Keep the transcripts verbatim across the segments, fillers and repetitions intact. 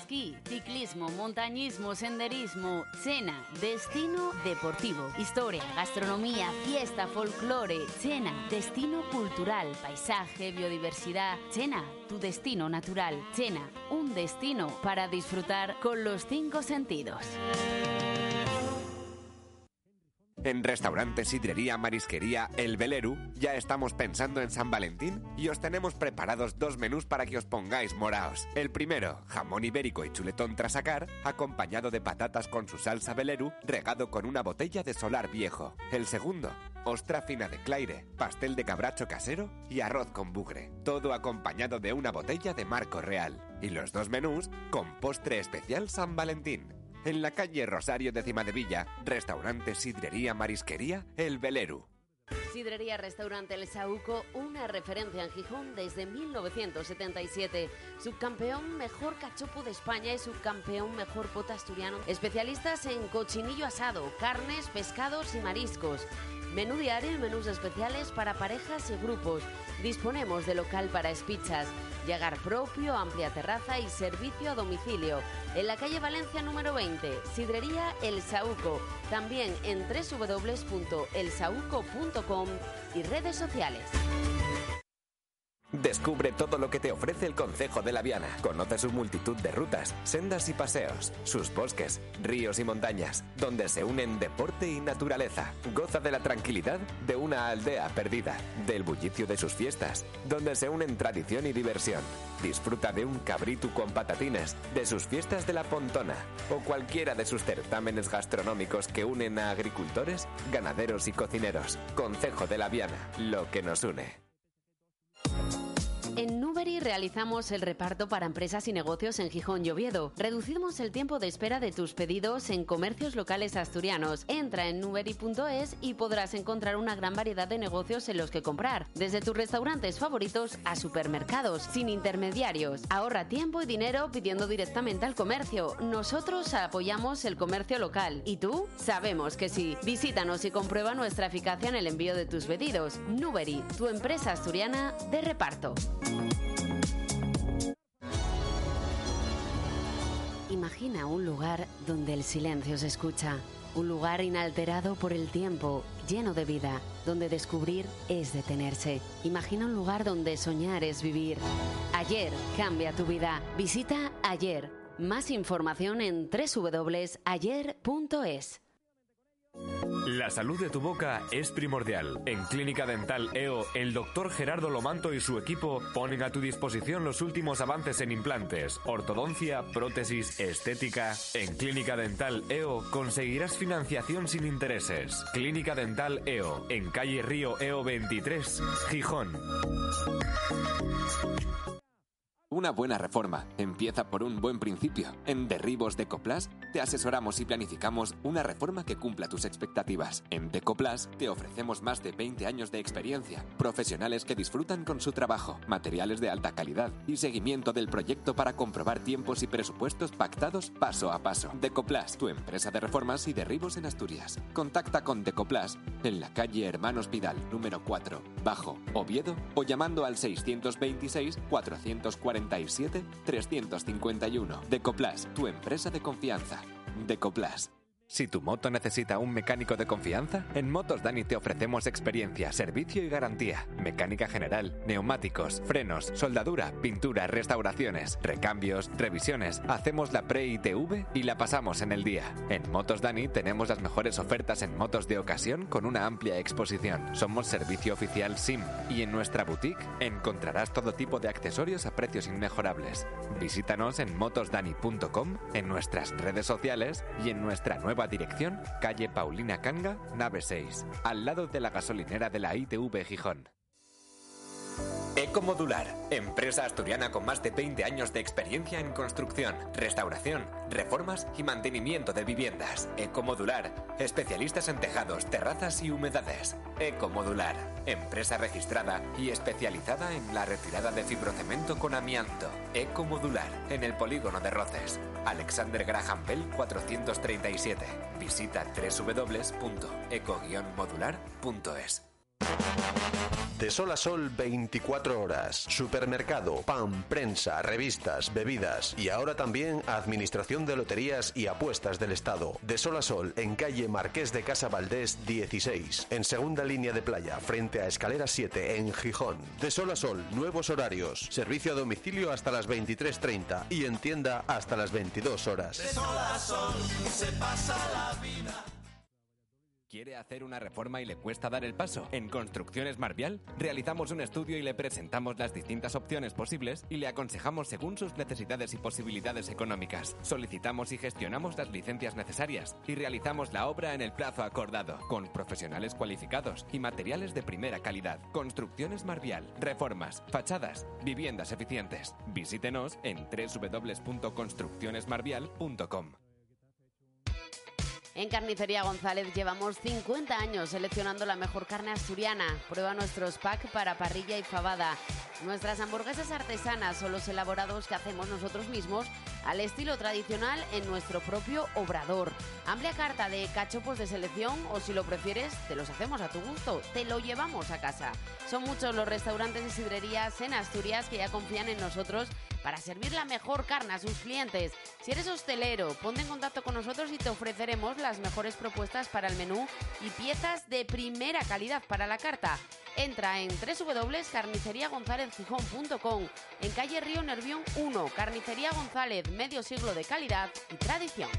esquí, ciclismo, montañismo, senderismo. Chena, destino deportivo. Historia, gastronomía, fiesta, folclore. Chena, destino cultural, paisaje, biodiversidad. Chena, tu destino natural. Chena, un destino para disfrutar con los cinco sentidos. En Restaurante Sidrería Marisquería El Veleru ya estamos pensando en San Valentín y os tenemos preparados dos menús para que os pongáis moraos. El primero, jamón ibérico y chuletón trasacar, acompañado de patatas con su salsa Veleru, regado con una botella de solar viejo. El segundo, ostra fina de Claire, pastel de cabracho casero y arroz con bugre. Todo acompañado de una botella de Marco Real. Y los dos menús con postre especial San Valentín. En la calle Rosario de Cimadevilla, Restaurante Sidrería Marisquería El Veleru. Sidrería Restaurante El Saúco, una referencia en Gijón desde mil novecientos setenta y siete. Subcampeón mejor cachopo de España y subcampeón mejor pota asturiano. Especialistas en cochinillo asado, carnes, pescados y mariscos. Menú diario y menús especiales para parejas y grupos. Disponemos de local para espichas. Llegar propio, amplia terraza y servicio a domicilio. En la calle Valencia número veinte, Sidrería El Saúco. También en doble u doble u doble u punto el saúco punto com y redes sociales. Descubre todo lo que te ofrece el Concejo de la Viana. Conoce su multitud de rutas, sendas y paseos, sus bosques, ríos y montañas, donde se unen deporte y naturaleza. Goza de la tranquilidad de una aldea perdida, del bullicio de sus fiestas, donde se unen tradición y diversión. Disfruta de un cabritu con patatines, de sus fiestas de la Pontona o cualquiera de sus certámenes gastronómicos que unen a agricultores, ganaderos y cocineros. Concejo de la Viana, lo que nos une. En Nuberi realizamos el reparto para empresas y negocios en Gijón y Oviedo. Reducimos el tiempo de espera de tus pedidos en comercios locales asturianos. Entra en nuberi punto es y podrás encontrar una gran variedad de negocios en los que comprar, desde tus restaurantes favoritos a supermercados, sin intermediarios. Ahorra tiempo y dinero pidiendo directamente al comercio. Nosotros apoyamos el comercio local. ¿Y tú? Sabemos que sí. Visítanos y comprueba nuestra eficacia en el envío de tus pedidos. Nuberi, tu empresa asturiana de reparto. Imagina un lugar donde el silencio se escucha, un lugar inalterado por el tiempo, lleno de vida, donde descubrir es detenerse. Imagina un lugar donde soñar es vivir. Ayer cambia tu vida. Visita Ayer. Más información en doble u doble u doble u punto ayer punto es. La salud de tu boca es primordial. En Clínica Dental E O, el doctor Gerardo Lomanto y su equipo ponen a tu disposición los últimos avances en implantes, ortodoncia, prótesis, estética. En Clínica Dental E O conseguirás financiación sin intereses. Clínica Dental E O, en calle Río E O veintitrés, Gijón. Una buena reforma empieza por un buen principio. En Derribos Decoplas te asesoramos y planificamos una reforma que cumpla tus expectativas. En Decoplas te ofrecemos más de veinte años de experiencia, profesionales que disfrutan con su trabajo, materiales de alta calidad y seguimiento del proyecto para comprobar tiempos y presupuestos pactados paso a paso. Decoplas, tu empresa de reformas y derribos en Asturias. Contacta con Decoplas en la calle Hermanos Vidal, número cuatro, Bajo, Oviedo, o llamando al seiscientos veintiséis, cuatrocientos cuarenta y siete, trescientos cincuenta y uno. Decoplas, tu empresa de confianza. Decoplas. Si tu moto necesita un mecánico de confianza, en Motos Dani te ofrecemos experiencia, servicio y garantía. Mecánica general, neumáticos, frenos, soldadura, pintura, restauraciones, recambios, revisiones. Hacemos la pre-I T V y la pasamos en el día. En Motos Dani tenemos las mejores ofertas en motos de ocasión con una amplia exposición. Somos servicio oficial S I M y en nuestra boutique encontrarás todo tipo de accesorios a precios inmejorables. Visítanos en motos dani punto com, en nuestras redes sociales y en nuestra nueva dirección, calle Paulina Canga, nave seis, al lado de la gasolinera de la I T V Gijón. Ecomodular, empresa asturiana con más de veinte años de experiencia en construcción, restauración, reformas y mantenimiento de viviendas. Ecomodular, especialistas en tejados, terrazas y humedades. Ecomodular, empresa registrada y especializada en la retirada de fibrocemento con amianto. Ecomodular, en el polígono de Roces. Alexander Graham Bell cuatrocientos treinta y siete. Visita doble u doble u doble u punto eco guion modular punto es. De sol a sol, veinticuatro horas. Supermercado, pan, prensa, revistas, bebidas y ahora también Administración de Loterías y Apuestas del Estado. De sol a sol, en calle Marqués de Casa Valdés dieciséis, en segunda línea de playa, frente a Escalera siete, en Gijón. De sol a sol, nuevos horarios. Servicio a domicilio hasta las veintitrés treinta y en tienda hasta las veintidós horas. De sol a sol, se pasa la vida. ¿Quiere hacer una reforma y le cuesta dar el paso? En Construcciones Marvial realizamos un estudio y le presentamos las distintas opciones posibles y le aconsejamos según sus necesidades y posibilidades económicas. Solicitamos y gestionamos las licencias necesarias y realizamos la obra en el plazo acordado, con profesionales cualificados y materiales de primera calidad. Construcciones Marvial. Reformas, fachadas, viviendas eficientes. Visítenos en doble u doble u doble u punto construcciones marvial punto com. En Carnicería González llevamos cincuenta años seleccionando la mejor carne asturiana. Prueba nuestros pack para parrilla y fabada. Nuestras hamburguesas artesanas son los elaborados que hacemos nosotros mismos al estilo tradicional en nuestro propio obrador. Amplia carta de cachopos de selección o, si lo prefieres, te los hacemos a tu gusto. Te lo llevamos a casa. Son muchos los restaurantes y sidrerías en Asturias que ya confían en nosotros para servir la mejor carne a sus clientes. Si eres hostelero, ponte en contacto con nosotros y te ofreceremos las mejores propuestas para el menú y piezas de primera calidad para la carta. Entra en doble u doble u doble u punto carnicería gonzález gijón punto com, en calle Río Nervión uno. Carnicería González, medio siglo de calidad y tradición.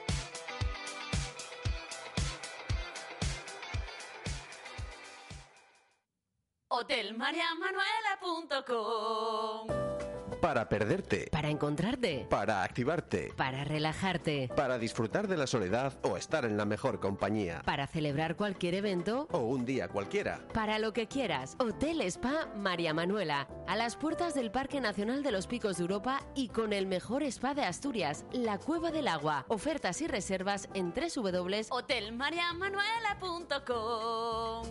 hotel maría manuela punto com. Para perderte. Para encontrarte. Para activarte. Para relajarte. Para disfrutar de la soledad o estar en la mejor compañía. Para celebrar cualquier evento. O un día cualquiera. Para lo que quieras. Hotel Spa María Manuela. A las puertas del Parque Nacional de los Picos de Europa y con el mejor spa de Asturias, la Cueva del Agua. Ofertas y reservas en doble u doble u doble u punto hotel maría manuela punto com.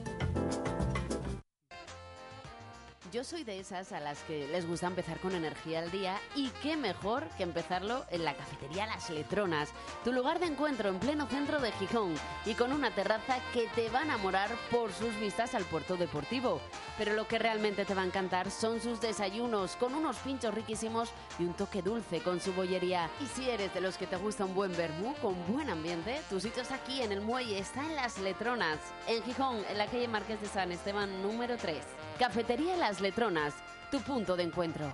Yo soy de esas a las que les gusta empezar con energía al día, y qué mejor que empezarlo en la cafetería Las Letronas, tu lugar de encuentro en pleno centro de Gijón y con una terraza que te va a enamorar por sus vistas al puerto deportivo. Pero lo que realmente te va a encantar son sus desayunos, con unos pinchos riquísimos y un toque dulce con su bollería. Y si eres de los que te gusta un buen vermú con buen ambiente, tu sitio está aquí en el muelle, está en Las Letronas, en Gijón, en la calle Marqués de San Esteban número tres. Cafetería Las Letronas, tu punto de encuentro.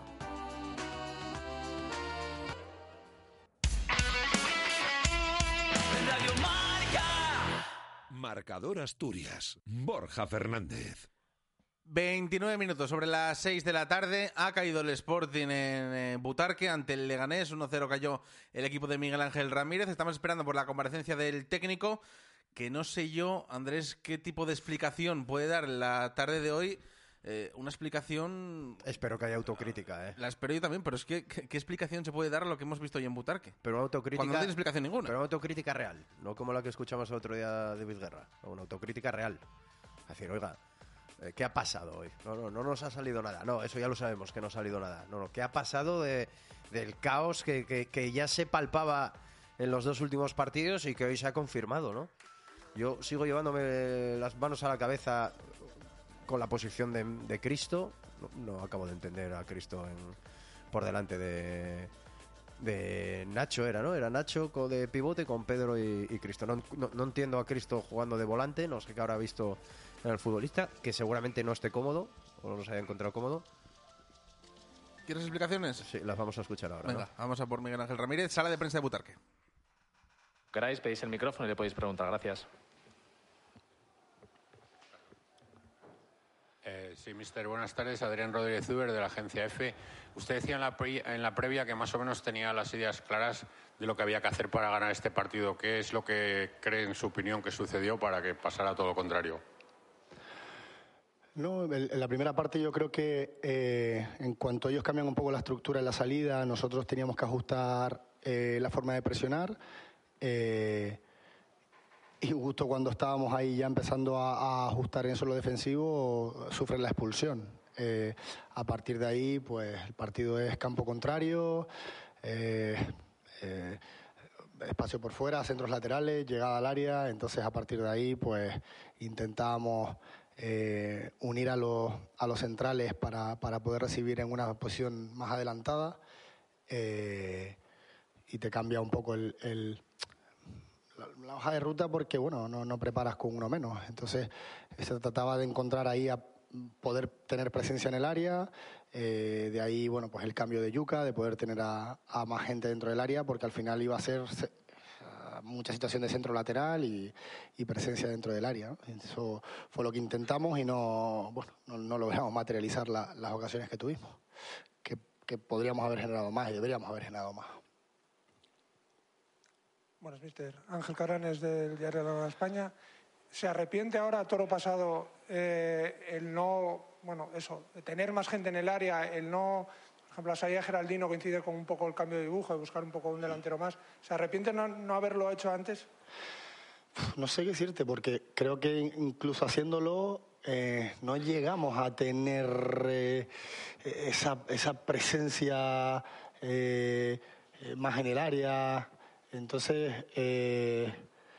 Radio Marca. Marcador Asturias. Borja Fernández. veintinueve minutos sobre las seis de la tarde. Ha caído el Sporting en eh, Butarque ante el Leganés. uno cero cayó el equipo de Miguel Ángel Ramírez. Estamos esperando por la comparecencia del técnico, que no sé yo, Andrés, qué tipo de explicación puede dar la tarde de hoy. Eh, una explicación... Espero que haya autocrítica, ¿eh? La espero yo también, pero es que ¿qué, qué explicación se puede dar a lo que hemos visto hoy en Butarque? Pero autocrítica... Cuando no tiene explicación ninguna. Pero una autocrítica real, no como la que escuchamos el otro día de David Guerra. Una autocrítica real. Es decir, oiga, eh, ¿qué ha pasado hoy? No, no, no nos ha salido nada. No, eso ya lo sabemos, que no ha salido nada. No, no, ¿qué ha pasado de, del caos que, que, que ya se palpaba en los dos últimos partidos y que hoy se ha confirmado, ¿no? Yo sigo llevándome las manos a la cabeza con la posición de, de Cristo. No, no acabo de entender a Cristo en, por delante de, de Nacho, era, ¿no? Era Nacho con, de pivote con Pedro y, y Cristo. No, no, no entiendo a Cristo jugando de volante, no sé qué habrá visto en el futbolista, que seguramente no esté cómodo, o no se haya encontrado cómodo. ¿Quieres explicaciones? Sí, las vamos a escuchar ahora. Venga, ¿no? vamos a por Miguel Ángel Ramírez, sala de prensa de Butarque. Queráis, pedís el micrófono y le podéis preguntar. Gracias. Eh, sí, mister, buenas tardes. Adrián Rodríguez Uber, de la agencia EFE. Usted decía en la, pre en la previa que más o menos tenía las ideas claras de lo que había que hacer para ganar este partido. ¿Qué es lo que cree, en su opinión, que sucedió para que pasara todo lo contrario? No, en la primera parte yo creo que eh, en cuanto ellos cambian un poco la estructura en la salida, nosotros teníamos que ajustar eh, la forma de presionar. Eh, Y justo cuando estábamos ahí ya empezando a, a ajustar en eso lo defensivo, sufren la expulsión. Eh, a partir de ahí, pues el partido es campo contrario, eh, eh, espacio por fuera, centros laterales, llegada al área. Entonces, a partir de ahí, pues intentábamos eh, unir a los, a los centrales para, para poder recibir en una posición más adelantada, eh, y te cambia un poco el, el, la, la hoja de ruta porque, bueno, no, no preparas con uno menos. Entonces, se trataba de encontrar ahí a poder tener presencia en el área, eh, de ahí, bueno, pues el cambio de Yuka, de poder tener a, a más gente dentro del área, porque al final iba a ser uh, mucha situación de centro lateral y, y presencia dentro del área, ¿no? Eso fue lo que intentamos y no, bueno, no, no logramos materializar la, las ocasiones que tuvimos, que, que podríamos haber generado más y deberíamos haber generado más. Buenas, mister. Ángel Caranes, del Diario de la Nueva España. ¿Se arrepiente ahora, a toro pasado, eh, el no, bueno, eso, de tener más gente en el área, el no, por ejemplo, la salida de Geraldino coincide con un poco el cambio de dibujo, de buscar un poco un delantero más? ¿Se arrepiente no, no haberlo hecho antes? No sé qué decirte, porque creo que incluso haciéndolo eh, no llegamos a tener eh, esa, esa presencia eh, más en el área. Entonces, eh,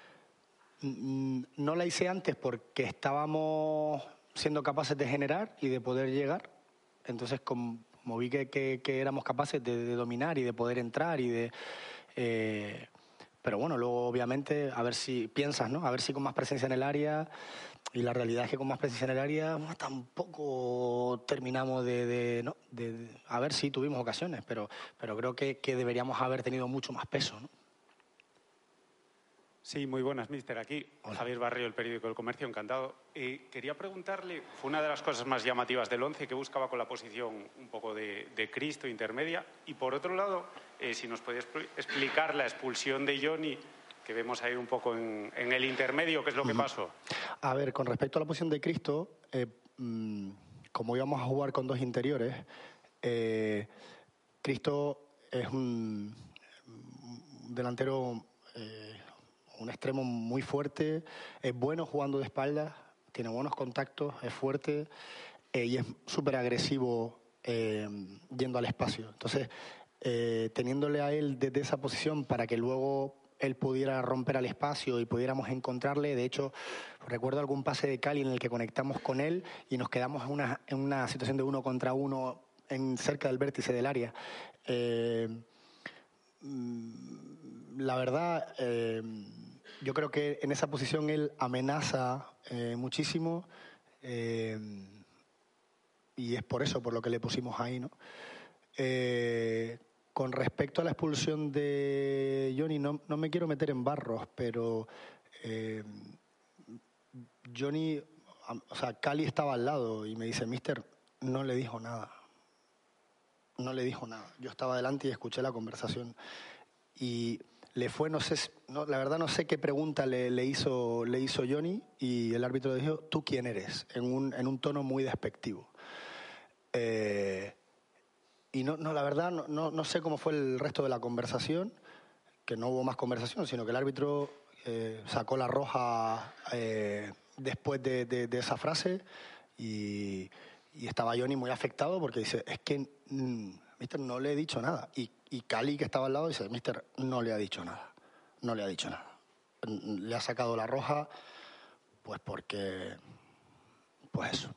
no la hice antes porque estábamos siendo capaces de generar y de poder llegar. Entonces, como, como vi que, que, que éramos capaces de, de dominar y de poder entrar y de... Eh, pero bueno, luego obviamente a ver si piensas, ¿no? A ver si con más presencia en el área, y la realidad es que con más presencia en el área bueno, tampoco terminamos de, de, ¿no? de, de... A ver si tuvimos ocasiones, pero, pero creo que, que deberíamos haber tenido mucho más peso, ¿no? Sí, muy buenas, mister. Aquí Hola. Javier Barrio, el periódico El Comercio, encantado. Eh, quería preguntarle, fue una de las cosas más llamativas del once, que buscaba con la posición un poco de, de Cristo, intermedia. Y por otro lado, eh, si nos podía explicar la expulsión de Johnny, que vemos ahí un poco en, en el intermedio, ¿qué es lo que pasó? A ver, con respecto a la posición de Cristo, eh, mmm, como íbamos a jugar con dos interiores, eh, Cristo es un, un delantero... Eh, un extremo muy fuerte, es bueno jugando de espaldas, tiene buenos contactos, es fuerte eh, y es súper agresivo eh, yendo al espacio. Entonces, eh, teniéndole a él desde esa posición para que luego él pudiera romper al espacio y pudiéramos encontrarle, de hecho, recuerdo algún pase de Cali en el que conectamos con él y nos quedamos en una, en una situación de uno contra uno en, cerca del vértice del área. Eh, la verdad... Eh, Yo creo que en esa posición él amenaza eh, muchísimo eh, y es por eso por lo que le pusimos ahí, ¿no? Eh, con respecto a la expulsión de Johnny, no, no me quiero meter en barros, pero eh, Johnny, o sea, Cali estaba al lado y me dice, mister, no le dijo nada. No le dijo nada. Yo estaba delante y escuché la conversación y... Le fue, no sé, no, la verdad no sé qué pregunta le, le, hizo, le hizo Johnny y el árbitro le dijo, ¿tú quién eres? En un, en un tono muy despectivo. Eh, y no, no, la verdad no, no, no sé cómo fue el resto de la conversación, que no hubo más conversación, sino que el árbitro eh, sacó la roja eh, después de, de, de esa frase y, y estaba Johnny muy afectado porque dice, es que... Mmm, mister, no le he dicho nada. Y, y Cali, que estaba al lado, dice, mister, no le ha dicho nada. No le ha dicho nada. Le ha sacado la roja, pues porque... Pues eso.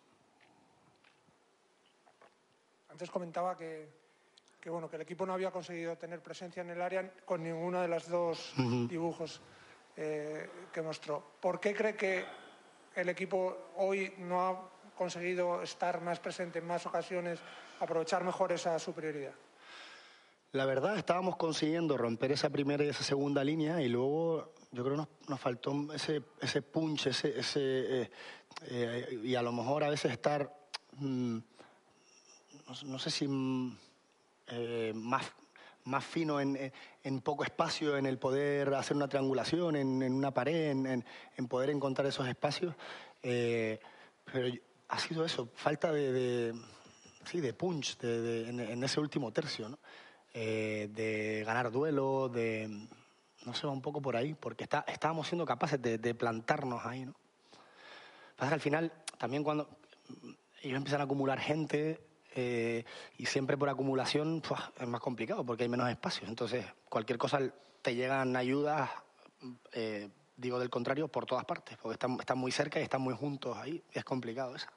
Antes comentaba que, que, bueno, que el equipo no había conseguido tener presencia en el área con ninguno de los dos uh-huh. dibujos eh, que mostró. ¿Por qué cree que el equipo hoy no ha conseguido estar más presente en más ocasiones, aprovechar mejor esa superioridad? La verdad, estábamos consiguiendo romper esa primera y esa segunda línea y luego yo creo que nos, nos faltó ese, ese punch, ese, ese eh, eh, y a lo mejor a veces estar, mm, no, no sé si mm, eh, más, más fino en, en poco espacio, en el poder hacer una triangulación, en, en una pared, en, en, en poder encontrar esos espacios. Eh, pero ha sido eso, falta de... de sí, de punch de, de, en, en ese último tercio, ¿no? Eh, de ganar duelo, de... No sé, va un poco por ahí, porque está, estábamos siendo capaces de, de plantarnos ahí, ¿no? Pasa que al final, también cuando ellos empiezan a acumular gente, eh, y siempre por acumulación, pues, es más complicado, porque hay menos espacio. Entonces, cualquier cosa te llegan ayudas eh, digo del contrario por todas partes, porque están, están muy cerca y están muy juntos ahí. Es complicado eso.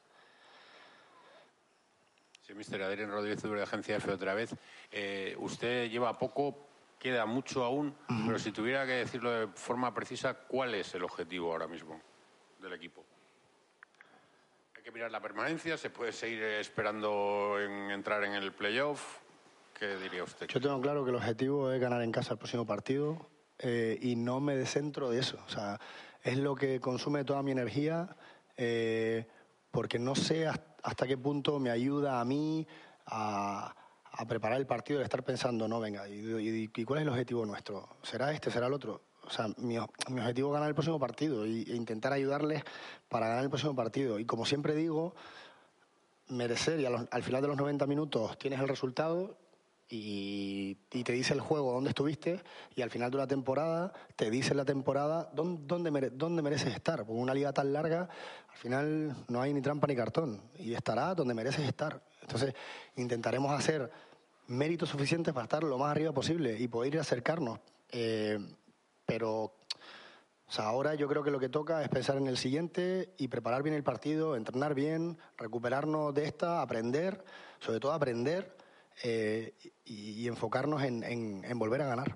Sí, mister Adrián Rodríguez Zuber, de Agencia F otra vez. Eh, usted lleva poco, queda mucho aún, uh-huh. pero si tuviera que decirlo de forma precisa, ¿cuál es el objetivo ahora mismo del equipo? ¿Hay que mirar la permanencia? ¿Se puede seguir esperando en entrar en el playoff? ¿Qué diría usted? Yo tengo claro que el objetivo es ganar en casa el próximo partido eh, y no me descentro de eso. O sea, es lo que consume toda mi energía eh, porque no sé hasta qué punto me ayuda a mí a, a preparar el partido, de estar pensando, no, venga, ¿y, y, y cuál es el objetivo nuestro? ¿Será este? ¿Será el otro? O sea, mi, mi objetivo es ganar el próximo partido y, e intentar ayudarles para ganar el próximo partido. Y como siempre digo, merecer, y a los, al final de los noventa minutos tienes el resultado y, y te dice el juego dónde estuviste, y al final de una temporada te dice la temporada dónde, dónde, mere, dónde mereces estar. Porque una liga tan larga, al final no hay ni trampa ni cartón, y estará donde mereces estar. Entonces intentaremos hacer méritos suficientes para estar lo más arriba posible y poder ir a acercarnos. Eh, pero o sea, ahora yo creo que lo que toca es pensar en el siguiente y preparar bien el partido, entrenar bien, recuperarnos de esta, aprender, sobre todo aprender eh, y, y enfocarnos en, en, en volver a ganar.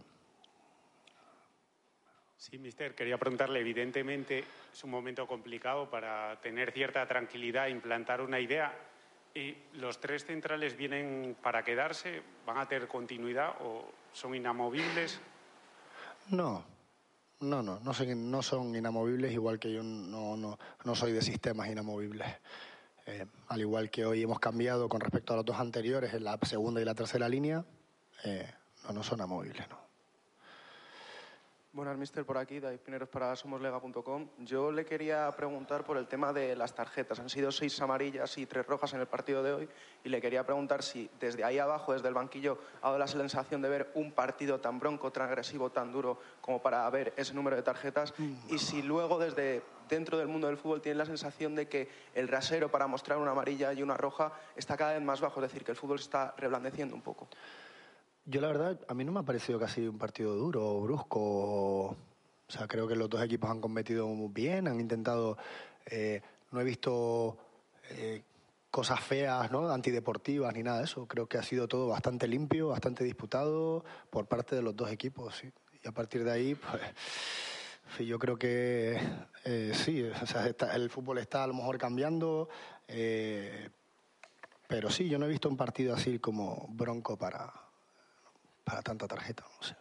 Sí, mister, quería preguntarle, evidentemente es un momento complicado para tener cierta tranquilidad e implantar una idea. ¿Y los tres centrales vienen para quedarse? ¿Van a tener continuidad o son inamovibles? No, no, no, no son, no son inamovibles, igual que yo no, no, no soy de sistemas inamovibles. Eh, al igual que hoy hemos cambiado con respecto a los dos anteriores, en la segunda y la tercera línea, eh, no, no son inamovibles, no. Buenas, mister, por aquí, David Pineros para somoslega punto com. Yo le quería preguntar por el tema de las tarjetas. Han sido seis amarillas y tres rojas en el partido de hoy, y le quería preguntar si desde ahí abajo, desde el banquillo, ha dado la sensación de ver un partido tan bronco, tan agresivo, tan duro como para ver ese número de tarjetas, y si luego desde dentro del mundo del fútbol tiene la sensación de que el rasero para mostrar una amarilla y una roja está cada vez más bajo, es decir, que el fútbol se está reblandeciendo un poco. Yo la verdad, a mí no me ha parecido casi un partido duro o brusco. O sea, creo que los dos equipos han competido muy bien, han intentado... Eh, no he visto eh, cosas feas, ¿no?, antideportivas ni nada de eso. Creo que ha sido todo bastante limpio, bastante disputado por parte de los dos equipos, sí. Y a partir de ahí, pues... Sí, yo creo que eh, sí, o sea, está, el fútbol está a lo mejor cambiando, eh, pero sí, yo no he visto un partido así como bronco para... para tanta tarjeta, no sé.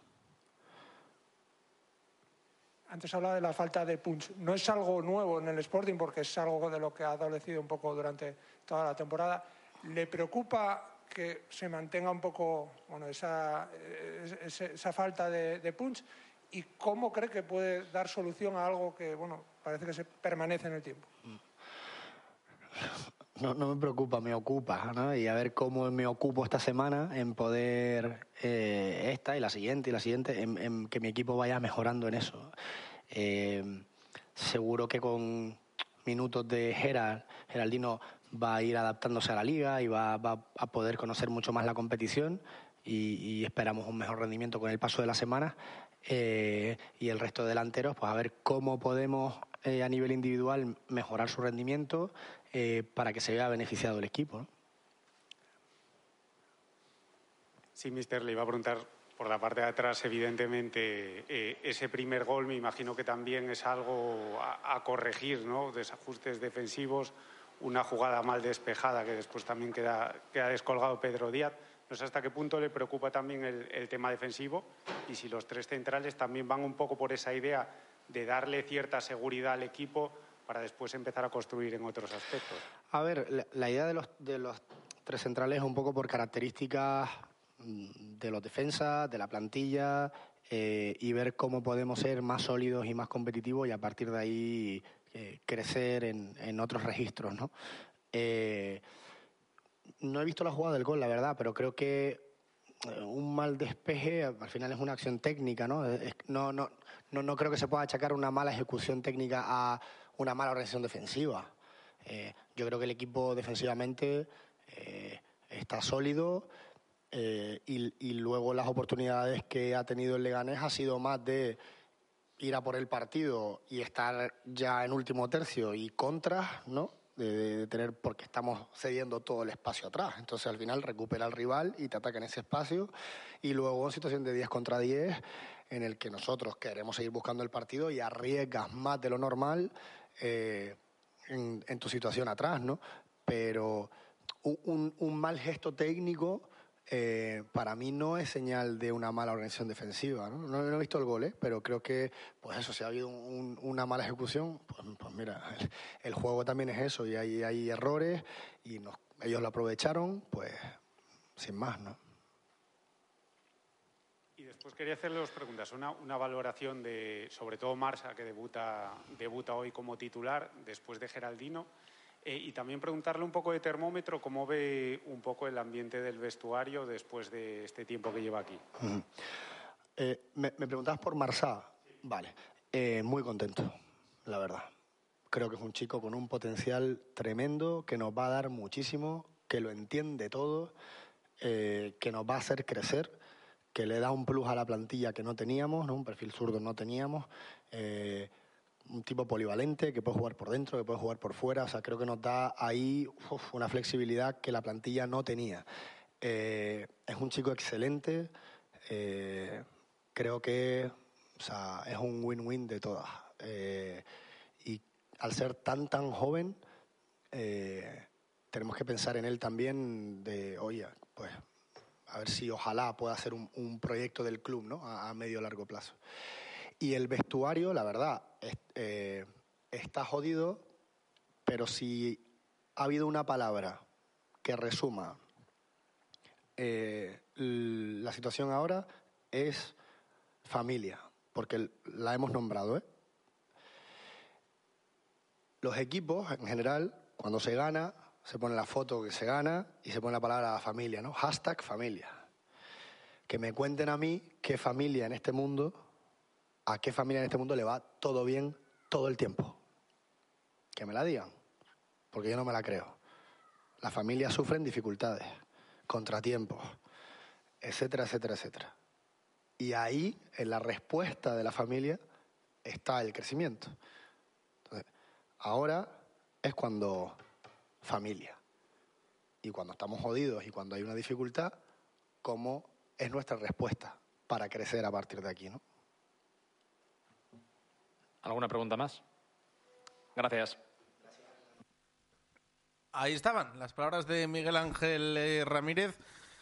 Antes hablaba de la falta de punch. No es algo nuevo en el Sporting porque es algo de lo que ha adolecido un poco durante toda la temporada. ¿Le preocupa que se mantenga un poco, bueno, esa, esa, esa falta de, de punch? ¿Y cómo cree que puede dar solución a algo que, bueno, parece que se permanece en el tiempo? No, no me preocupa, me ocupa, ¿no? Y a ver cómo me ocupo esta semana en poder, eh, esta y la siguiente y la siguiente, en, en que mi equipo vaya mejorando en eso. Eh, seguro que con minutos de Gerard, Geraldino va a ir adaptándose a la liga y va, va a poder conocer mucho más la competición y, y esperamos un mejor rendimiento con el paso de las semanas. Eh, y el resto de delanteros, pues a ver cómo podemos eh, a nivel individual mejorar su rendimiento eh, para que se vea beneficiado el equipo, ¿no? Sí, mister, le iba a preguntar por la parte de atrás, evidentemente, eh, ese primer gol me imagino que también es algo a, a corregir, ¿no? Desajustes defensivos, una jugada mal despejada que después también queda, queda descolgado Pedro Díaz. No sé hasta qué punto le preocupa también el, el tema defensivo y si los tres centrales también van un poco por esa idea de darle cierta seguridad al equipo para después empezar a construir en otros aspectos. A ver, la, la idea de los, de los tres centrales es un poco por características de los defensas, de la plantilla eh, y ver cómo podemos ser más sólidos y más competitivos y a partir de ahí eh, crecer en, en otros registros, ¿no? Eh, No he visto la jugada del gol, la verdad, pero creo que un mal despeje al final es una acción técnica, ¿no? Es, no, no, no, no creo que se pueda achacar una mala ejecución técnica a una mala organización defensiva. Eh, yo creo que el equipo defensivamente eh, está sólido eh, y, y luego las oportunidades que ha tenido el Leganés ha sido más de ir a por el partido y estar ya en último tercio y contras, ¿no? De, de, de tener, porque estamos cediendo todo el espacio atrás. Entonces al final recupera al rival y te ataca en ese espacio. Y luego en situación de diez contra diez, en el que nosotros queremos seguir buscando el partido y arriesgas más de lo normal eh, en, en tu situación atrás, ¿no? Pero un, un mal gesto técnico eh, para mí no es señal de una mala organización defensiva, ¿no? No, no he visto el gol, ¿eh? Pero creo que, pues eso, si ha habido un, una mala ejecución, pues, pues mira, el, el juego también es eso, y hay, hay errores, y nos, ellos lo aprovecharon, pues sin más, ¿no? Y después quería hacerle dos preguntas. Una, una valoración de, sobre todo Marsa, que debuta, debuta hoy como titular, después de Geraldino. Eh, y también preguntarle un poco de termómetro, cómo ve un poco el ambiente del vestuario después de este tiempo que lleva aquí. Uh-huh. eh, me, me preguntabas por Marsá. Vale. Eh, muy contento, la verdad. Creo que es un chico con un potencial tremendo, que nos va a dar muchísimo, que lo entiende todo, eh, que nos va a hacer crecer, que le da un plus a la plantilla que no teníamos, ¿no? Un perfil zurdo no teníamos. Eh, un tipo polivalente, que puede jugar por dentro, que puede jugar por fuera. O sea, creo que nos da ahí uf, una flexibilidad que la plantilla no tenía. Eh, es un chico excelente. Eh, creo que o sea, es un win-win de todas. Eh, y al ser tan, tan joven, eh, tenemos que pensar en él también de, oye, pues a ver si ojalá pueda ser un, un proyecto del club, ¿no? A, a medio largo plazo. Y el vestuario, la verdad, es, eh, está jodido, pero si ha habido una palabra que resuma eh, la situación ahora, es familia, porque la hemos nombrado, ¿eh? Los equipos, en general, cuando se gana, se pone la foto que se gana y se pone la palabra familia, ¿no? Hashtag familia. Que me cuenten a mí qué familia en este mundo... ¿A qué familia en este mundo le va todo bien todo el tiempo? Que me la digan, porque yo no me la creo. Las familias sufren dificultades, contratiempos, etcétera, etcétera, etcétera. Y ahí, en la respuesta de la familia, está el crecimiento. Entonces, ahora es cuando familia. Y cuando estamos jodidos y cuando hay una dificultad, ¿cómo es nuestra respuesta para crecer a partir de aquí, ¿no? ¿Alguna pregunta más? Gracias. Ahí estaban las palabras de Miguel Ángel eh, Ramírez.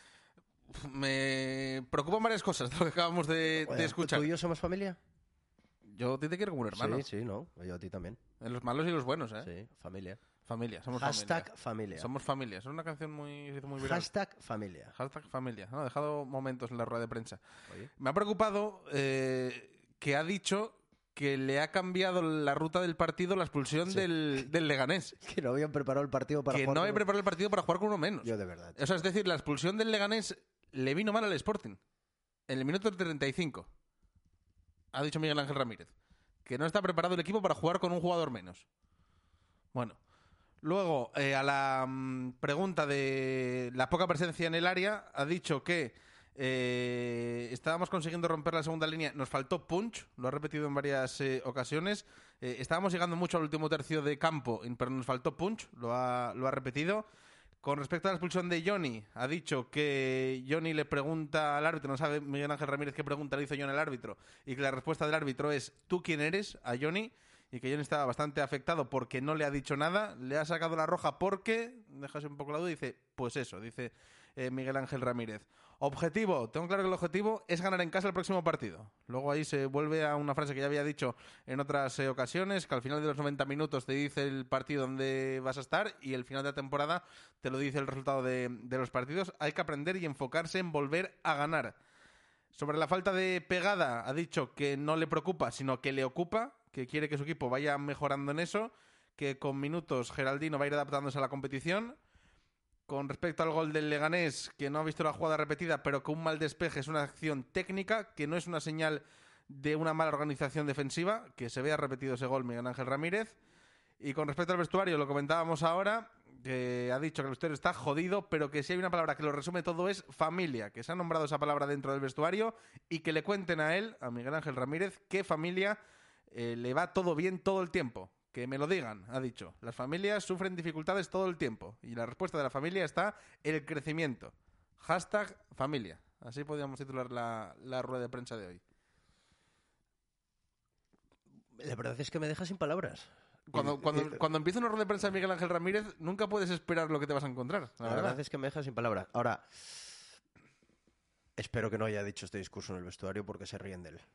Me preocupan varias cosas de lo que acabamos de, de escuchar. ¿Tú y yo somos familia? Yo te quiero como un hermano. Sí, sí, no. Yo a ti también. En los malos y los buenos, ¿eh? Sí, familia. Familia, somos Hashtag familia. familia. Somos familia. Es una canción muy, muy viral. Hashtag familia. Hashtag familia. No, ha dejado momentos en la rueda de prensa. Oye. Me ha preocupado eh, que ha dicho... que le ha cambiado la ruta del partido la expulsión sí. del, del Leganés. Que no habían preparado el partido para que jugar no con... habían preparado el partido para jugar con uno menos. Yo de verdad. O sea, es decir, la expulsión del Leganés le vino mal al Sporting. En el minuto treinta y cinco. Ha dicho Miguel Ángel Ramírez. Que no está preparado el equipo para jugar con un jugador menos. Bueno. Luego, eh, a la mm, pregunta de la poca presencia en el área, ha dicho que Eh, estábamos consiguiendo romper la segunda línea, nos faltó punch, lo ha repetido en varias eh, ocasiones. Eh, estábamos llegando mucho al último tercio de campo, pero nos faltó punch, lo ha, lo ha repetido. Con respecto a la expulsión de Johnny, ha dicho que Johnny le pregunta al árbitro, no sabe Miguel Ángel Ramírez qué pregunta le hizo Johnny al árbitro, y que la respuesta del árbitro es ¿tú quién eres? A Johnny, y que Johnny estaba bastante afectado porque no le ha dicho nada, le ha sacado la roja porque, déjase un poco la duda, y dice, pues eso, dice eh, Miguel Ángel Ramírez. Objetivo, tengo claro que el objetivo es ganar en casa el próximo partido. Luego ahí se vuelve a una frase que ya había dicho en otras eh, ocasiones, que al final de los noventa minutos te dice el partido donde vas a estar y el final de la temporada te lo dice el resultado de, de los partidos. Hay que aprender y enfocarse en volver a ganar. Sobre la falta de pegada, ha dicho que no le preocupa, sino que le ocupa, que quiere que su equipo vaya mejorando en eso, que con minutos Geraldino va a ir adaptándose a la competición. Con respecto al gol del Leganés, que no ha visto la jugada repetida, pero que un mal despeje es una acción técnica, que no es una señal de una mala organización defensiva, que se vea repetido ese gol Miguel Ángel Ramírez. Y con respecto al vestuario, lo comentábamos ahora, que ha dicho que el vestuario está jodido, pero que si hay una palabra que lo resume todo es familia, que se ha nombrado esa palabra dentro del vestuario y que le cuenten a él, a Miguel Ángel Ramírez, qué familia eh, le va todo bien todo el tiempo. Que me lo digan, ha dicho. Las familias sufren dificultades todo el tiempo y la respuesta de la familia está el crecimiento. Hashtag familia. Así podríamos titular la, la rueda de prensa de hoy. La verdad es que me deja sin palabras. Cuando, cuando, cuando empieza una rueda de prensa de Miguel Ángel Ramírez, nunca puedes esperar lo que te vas a encontrar. La, la verdad. verdad es que me deja sin palabras. Ahora, espero que no haya dicho este discurso en el vestuario porque se ríen de él.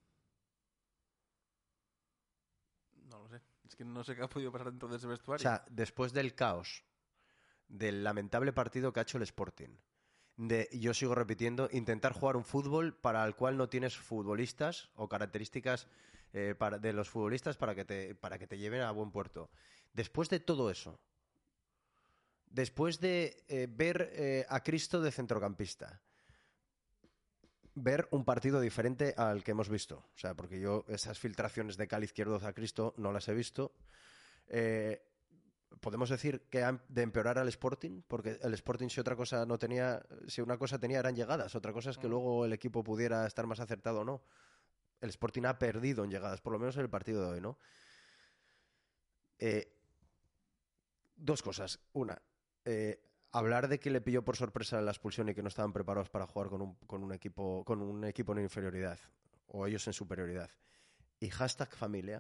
No lo sé. Es que no sé qué ha podido pasar dentro de ese vestuario. O sea, después del caos, del lamentable partido que ha hecho el Sporting, de, yo sigo repitiendo, intentar jugar un fútbol para el cual no tienes futbolistas o características eh, para, de los futbolistas para que, te, para que te lleven a buen puerto. Después de todo eso, después de eh, ver eh, a Cristo de centrocampista, ver un partido diferente al que hemos visto. O sea, porque yo esas filtraciones de Cali izquierdo a Cristo no las he visto. Eh, podemos decir que han de empeorar al Sporting, porque el Sporting si otra cosa no tenía, si una cosa tenía eran llegadas, otra cosa es que mm. luego el equipo pudiera estar más acertado o no. El Sporting ha perdido en llegadas, por lo menos en el partido de hoy, ¿no? Eh, dos cosas. Una, eh, hablar de que le pilló por sorpresa la expulsión y que no estaban preparados para jugar con un, con un equipo con un equipo en inferioridad o ellos en superioridad. Y hashtag familia.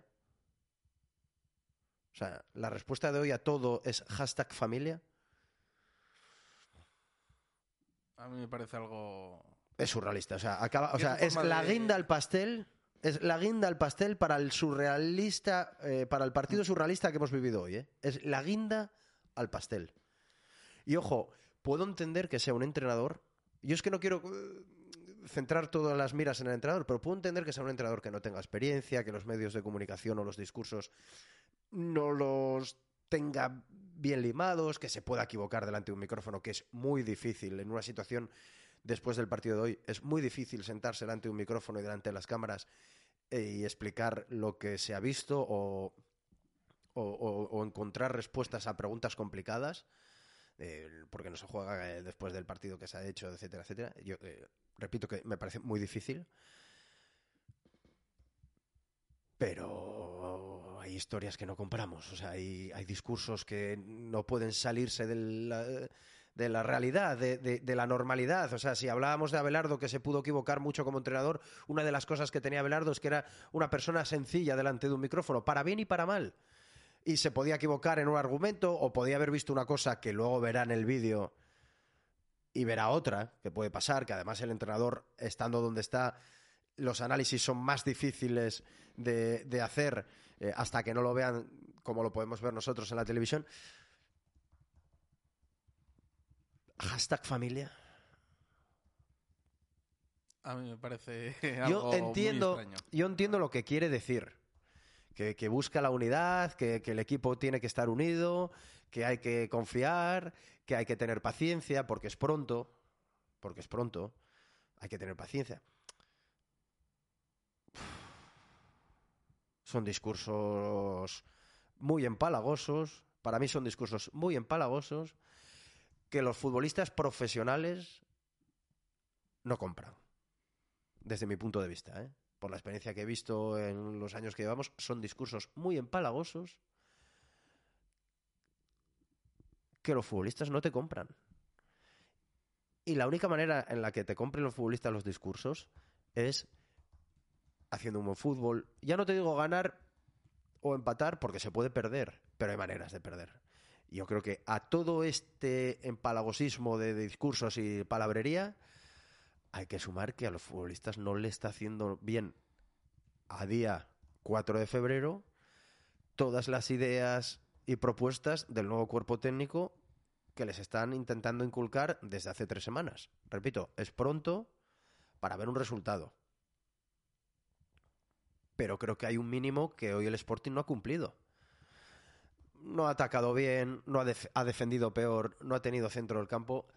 O sea, la respuesta de hoy a todo es hashtag familia. A mí me parece algo... Es surrealista. O sea, acaba, o sea es la de... guinda al pastel. Es la guinda al pastel para el surrealista, eh, para el partido surrealista que hemos vivido hoy. ¿eh? Es la guinda al pastel. Y ojo, puedo entender que sea un entrenador. Yo es que no quiero uh, centrar todas las miras en el entrenador, pero puedo entender que sea un entrenador que no tenga experiencia, que los medios de comunicación o los discursos no los tenga bien limados, que se pueda equivocar delante de un micrófono, que es muy difícil en una situación después del partido de hoy. Es muy difícil sentarse delante de un micrófono y delante de las cámaras eh, y explicar lo que se ha visto o, o, o, o encontrar respuestas a preguntas complicadas. Eh, porque no se juega eh, después del partido que se ha hecho, etcétera, etcétera. Yo eh, repito que me parece muy difícil, pero hay historias que no compramos. O sea, hay, hay discursos que no pueden salirse de la, de la realidad, de, de, de la normalidad. O sea, si hablábamos de Abelardo, que se pudo equivocar mucho como entrenador, una de las cosas que tenía Abelardo es que era una persona sencilla delante de un micrófono, para bien y para mal. Y se podía equivocar en un argumento o podía haber visto una cosa que luego verá en el vídeo y verá otra, que puede pasar, que además el entrenador, estando donde está, los análisis son más difíciles de, de hacer eh, hasta que no lo vean como lo podemos ver nosotros en la televisión. Hashtag familia. A mí me parece algo yo entiendo, muy extraño. Yo entiendo lo que quiere decir. Que, que busca la unidad, que, que el equipo tiene que estar unido, que hay que confiar, que hay que tener paciencia, porque es pronto, porque es pronto, hay que tener paciencia. Son discursos muy empalagosos, para mí son discursos muy empalagosos, que los futbolistas profesionales no compran, desde mi punto de vista, ¿eh? Por la experiencia que he visto en los años que llevamos, son discursos muy empalagosos que los futbolistas no te compran. Y la única manera en la que te compren los futbolistas los discursos es haciendo un buen fútbol. Ya no te digo ganar o empatar, porque se puede perder, pero hay maneras de perder. Y yo creo que a todo este empalagosismo de discursos y palabrería hay que sumar que a los futbolistas no le está haciendo bien a día cuatro de febrero todas las ideas y propuestas del nuevo cuerpo técnico que les están intentando inculcar desde hace tres semanas. Repito, es pronto para ver un resultado. Pero creo que hay un mínimo que hoy el Sporting no ha cumplido. No ha atacado bien, no ha, def- ha defendido peor, no ha tenido centro del campo.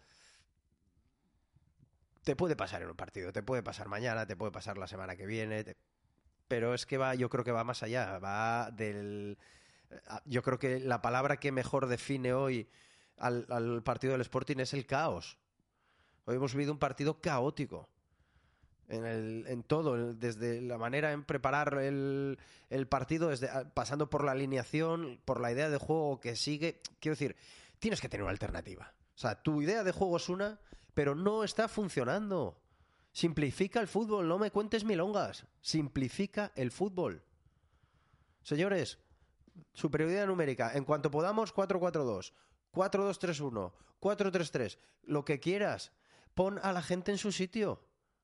Te puede pasar en un partido, te puede pasar mañana, te puede pasar la semana que viene, te... pero es que va, yo creo que va más allá, va del... Yo creo que la palabra que mejor define hoy al, al partido del Sporting es el caos. Hoy hemos vivido un partido caótico. En, el, en todo, desde la manera en preparar el, el partido, desde, pasando por la alineación, por la idea de juego que sigue. Quiero decir, tienes que tener una alternativa. O sea, tu idea de juego es una, pero no está funcionando. Simplifica el fútbol, no me cuentes milongas. Simplifica el fútbol. Señores, superioridad numérica. En cuanto podamos, cuatro cuatro dos, cuatro dos tres uno, cuatro tres tres, lo que quieras. Pon a la gente en su sitio.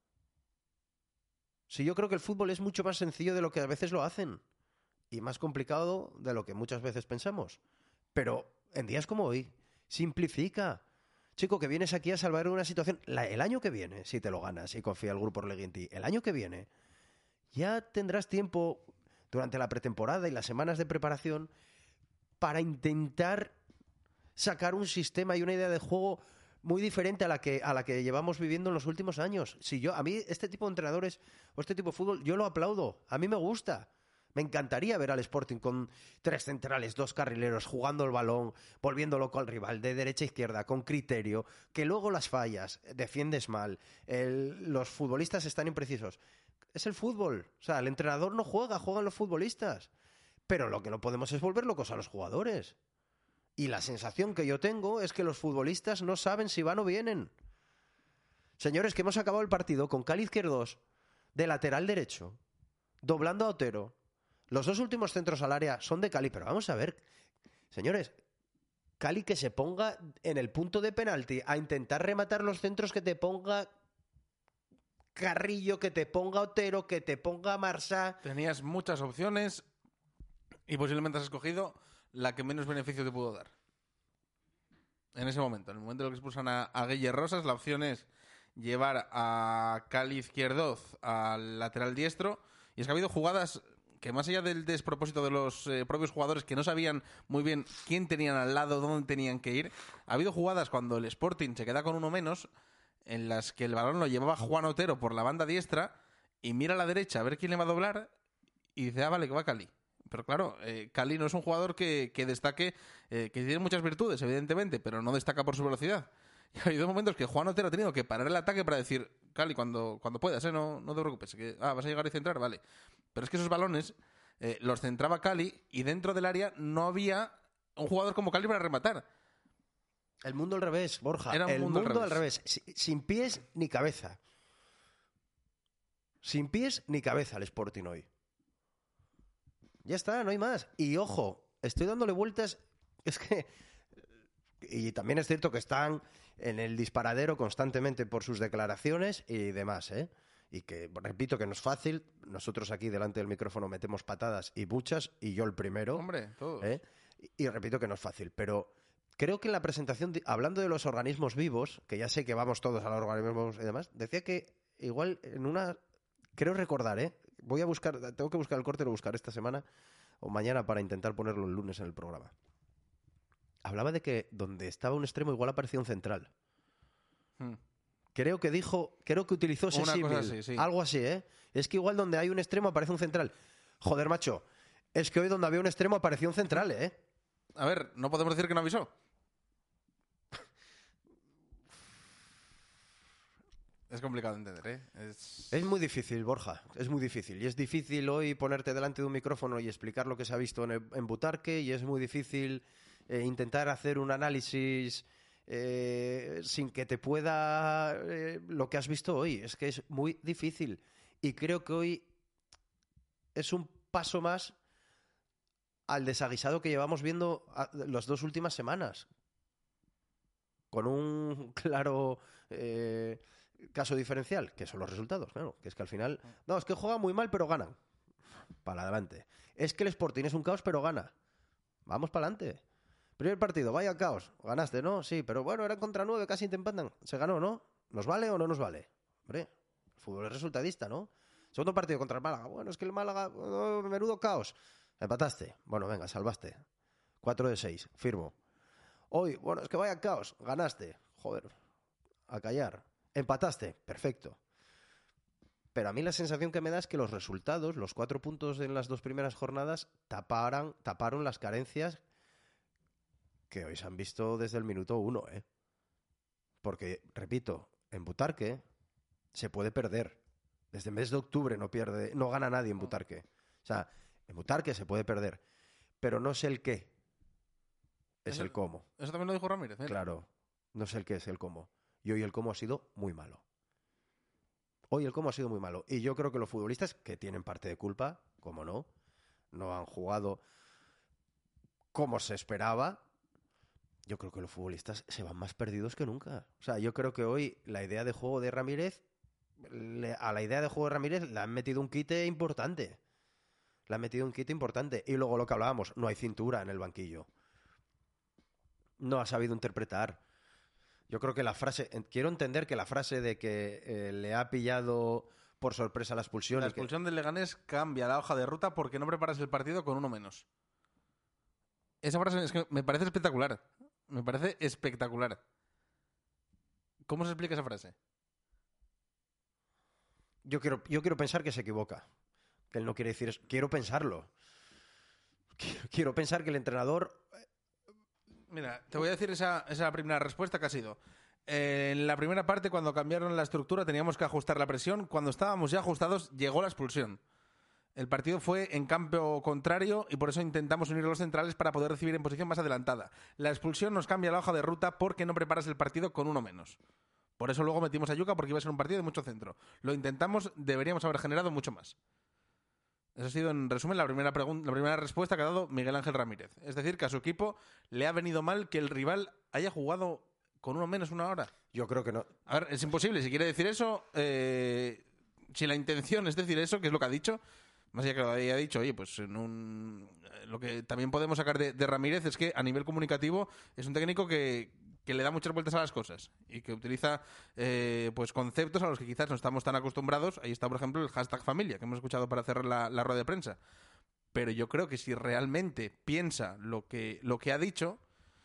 Si yo creo que el fútbol es mucho más sencillo de lo que a veces lo hacen y más complicado de lo que muchas veces pensamos. Pero en días como hoy, simplifica. Chico, que vienes aquí a salvar una situación. La, el año que viene, si te lo ganas y confía el grupo Orlegui en ti, el año que viene ya tendrás tiempo durante la pretemporada y las semanas de preparación para intentar sacar un sistema y una idea de juego muy diferente a la que a la que llevamos viviendo en los últimos años. Si yo, a mí este tipo de entrenadores o este tipo de fútbol, yo lo aplaudo. A mí me gusta. Me encantaría ver al Sporting con tres centrales, dos carrileros, jugando el balón, volviendo loco al rival, de derecha a izquierda, con criterio, que luego las fallas, defiendes mal, el, los futbolistas están imprecisos. Es el fútbol. O sea, el entrenador no juega, juegan los futbolistas. Pero lo que no podemos es volver locos a los jugadores. Y la sensación que yo tengo es que los futbolistas no saben si van o vienen. Señores, que hemos acabado el partido con Cali Izquierdos de lateral derecho, doblando a Otero. Los dos últimos centros al área son de Cali, pero vamos a ver, señores, Cali que se ponga en el punto de penalti a intentar rematar los centros, que te ponga Carrillo, que te ponga Otero, que te ponga Marsá. Tenías muchas opciones y posiblemente has escogido la que menos beneficio te pudo dar. En ese momento, en el momento en el que expulsan a, a Guille Rosas, la opción es llevar a Cali Izquierdoz al lateral diestro. Y es que ha habido jugadas que, más allá del despropósito de los eh, propios jugadores que no sabían muy bien quién tenían al lado, dónde tenían que ir, ha habido jugadas cuando el Sporting se queda con uno menos, en las que el balón lo llevaba Juan Otero por la banda diestra y mira a la derecha a ver quién le va a doblar y dice, ah, vale, que va Cali. Pero claro, eh, Cali no es un jugador que, que destaque, eh, que tiene muchas virtudes, evidentemente, pero no destaca por su velocidad. Y ha habido momentos que Juan Otero ha tenido que parar el ataque para decir, Cali, cuando, cuando puedas, ¿eh? no, no te preocupes, que ah, vas a llegar y centrar, vale. Pero es que esos balones eh, los centraba Cali y dentro del área no había un jugador como Cali para rematar. El mundo al revés, Borja. Era un el mundo, mundo al revés. al revés. Sin pies ni cabeza. Sin pies ni cabeza el Sporting hoy. Ya está, no hay más. Y ojo, estoy dándole vueltas. Es que... Y también es cierto que están en el disparadero constantemente por sus declaraciones y demás, ¿eh? Y que, repito, que no es fácil. Nosotros aquí delante del micrófono metemos patadas y buchas, y yo el primero. Hombre, todos. ¿eh? Y, y repito que no es fácil. Pero creo que en la presentación, hablando de los organismos vivos, que ya sé que vamos todos a los organismos vivos y demás, decía que igual en una... Creo recordar, ¿eh? Voy a buscar, tengo que buscar el corte, lo buscaré esta semana o mañana para intentar ponerlo el lunes en el programa. Hablaba de que donde estaba un extremo igual aparecía un central. Hmm. Creo que dijo, creo que utilizó ese Una símil, cosa así, sí. algo así, ¿eh? Es que igual donde hay un extremo aparece un central. Joder, macho, es que hoy donde había un extremo apareció un central, ¿eh? A ver, no podemos decir que no avisó. Es complicado de entender, ¿eh? Es... es muy difícil, Borja, es muy difícil. Y es difícil hoy ponerte delante de un micrófono y explicar lo que se ha visto en, el, en Butarque, y es muy difícil eh, intentar hacer un análisis eh, sin que te pueda eh, lo que has visto hoy. Es que es muy difícil. Y creo que hoy es un paso más al desaguisado que llevamos viendo a, las dos últimas semanas. Con un claro... Eh, caso diferencial, que son los resultados, claro, que es que al final, no, es que juega muy mal pero ganan, para adelante. Es que el Sporting es un caos pero gana, vamos para adelante. Primer partido, vaya caos, ganaste, ¿no? Sí, pero bueno, eran contra nueve, casi te empatan, se ganó, ¿no? ¿Nos vale o no nos vale? Hombre, el fútbol es resultadista, ¿no? Segundo partido contra el Málaga, bueno, es que el Málaga, oh, menudo caos, empataste, bueno, venga, salvaste, cuatro de seis, firmo. Hoy, bueno, es que vaya caos, ganaste, joder, a callar. Empataste, perfecto. Pero a mí la sensación que me da es que los resultados, los cuatro puntos en las dos primeras jornadas, taparan, taparon las carencias que hoy se han visto desde el minuto uno, ¿eh? Porque, repito, en Butarque se puede perder. Desde el mes de octubre no pierde, no gana nadie en Butarque. O sea, en Butarque se puede perder. Pero no sé el qué. Es Eso- el cómo. Eso también lo dijo Ramírez, ¿eh? Claro. No sé el qué es el cómo. Y hoy el cómo ha sido muy malo. Hoy el cómo ha sido muy malo. Y yo creo que los futbolistas, que tienen parte de culpa, como no, no han jugado como se esperaba. Yo creo que los futbolistas se van más perdidos que nunca. O sea, yo creo que hoy la idea de juego de Ramírez, le- a la idea de juego de Ramírez le han metido un quite importante. Le han metido un quite importante. Y luego lo que hablábamos, no hay cintura en el banquillo. No ha sabido interpretar. Yo creo que la frase, en- quiero entender que la frase de que eh, le ha pillado por sorpresa la expulsión. La y que- expulsión del Leganés cambia la hoja de ruta porque no preparas el partido con uno menos. Esa frase es que me parece espectacular. Me parece espectacular. ¿Cómo se explica esa frase? Yo quiero, yo quiero pensar que se equivoca. Que él no quiere decir eso. Quiero pensarlo. Quiero, quiero pensar que el entrenador... Mira, te voy a decir esa, esa primera respuesta que ha sido. Eh, en la primera parte, cuando cambiaron la estructura, teníamos que ajustar la presión. Cuando estábamos ya ajustados, llegó la expulsión. El partido fue en campo contrario y por eso intentamos unir los centrales para poder recibir en posición más adelantada. La expulsión nos cambia la hoja de ruta porque no preparas el partido con uno menos. Por eso luego metimos a Yuka porque iba a ser un partido de mucho centro. Lo intentamos, deberíamos haber generado mucho más. Esa ha sido, en resumen, la primera, pregun- la primera respuesta que ha dado Miguel Ángel Ramírez. Es decir, que a su equipo le ha venido mal que el rival haya jugado con uno menos una hora. Yo creo que no. A ver, es imposible. Si quiere decir eso, eh, si la intención es decir eso, que es lo que ha dicho, más allá que lo haya dicho, oye, pues en un, lo que también podemos sacar de, de Ramírez es que a nivel comunicativo es un técnico que, que le da muchas vueltas a las cosas y que utiliza eh, pues conceptos a los que quizás no estamos tan acostumbrados. Ahí está, por ejemplo, el hashtag familia, que hemos escuchado para cerrar la, la rueda de prensa. Pero yo creo que si realmente piensa lo que, lo que ha dicho,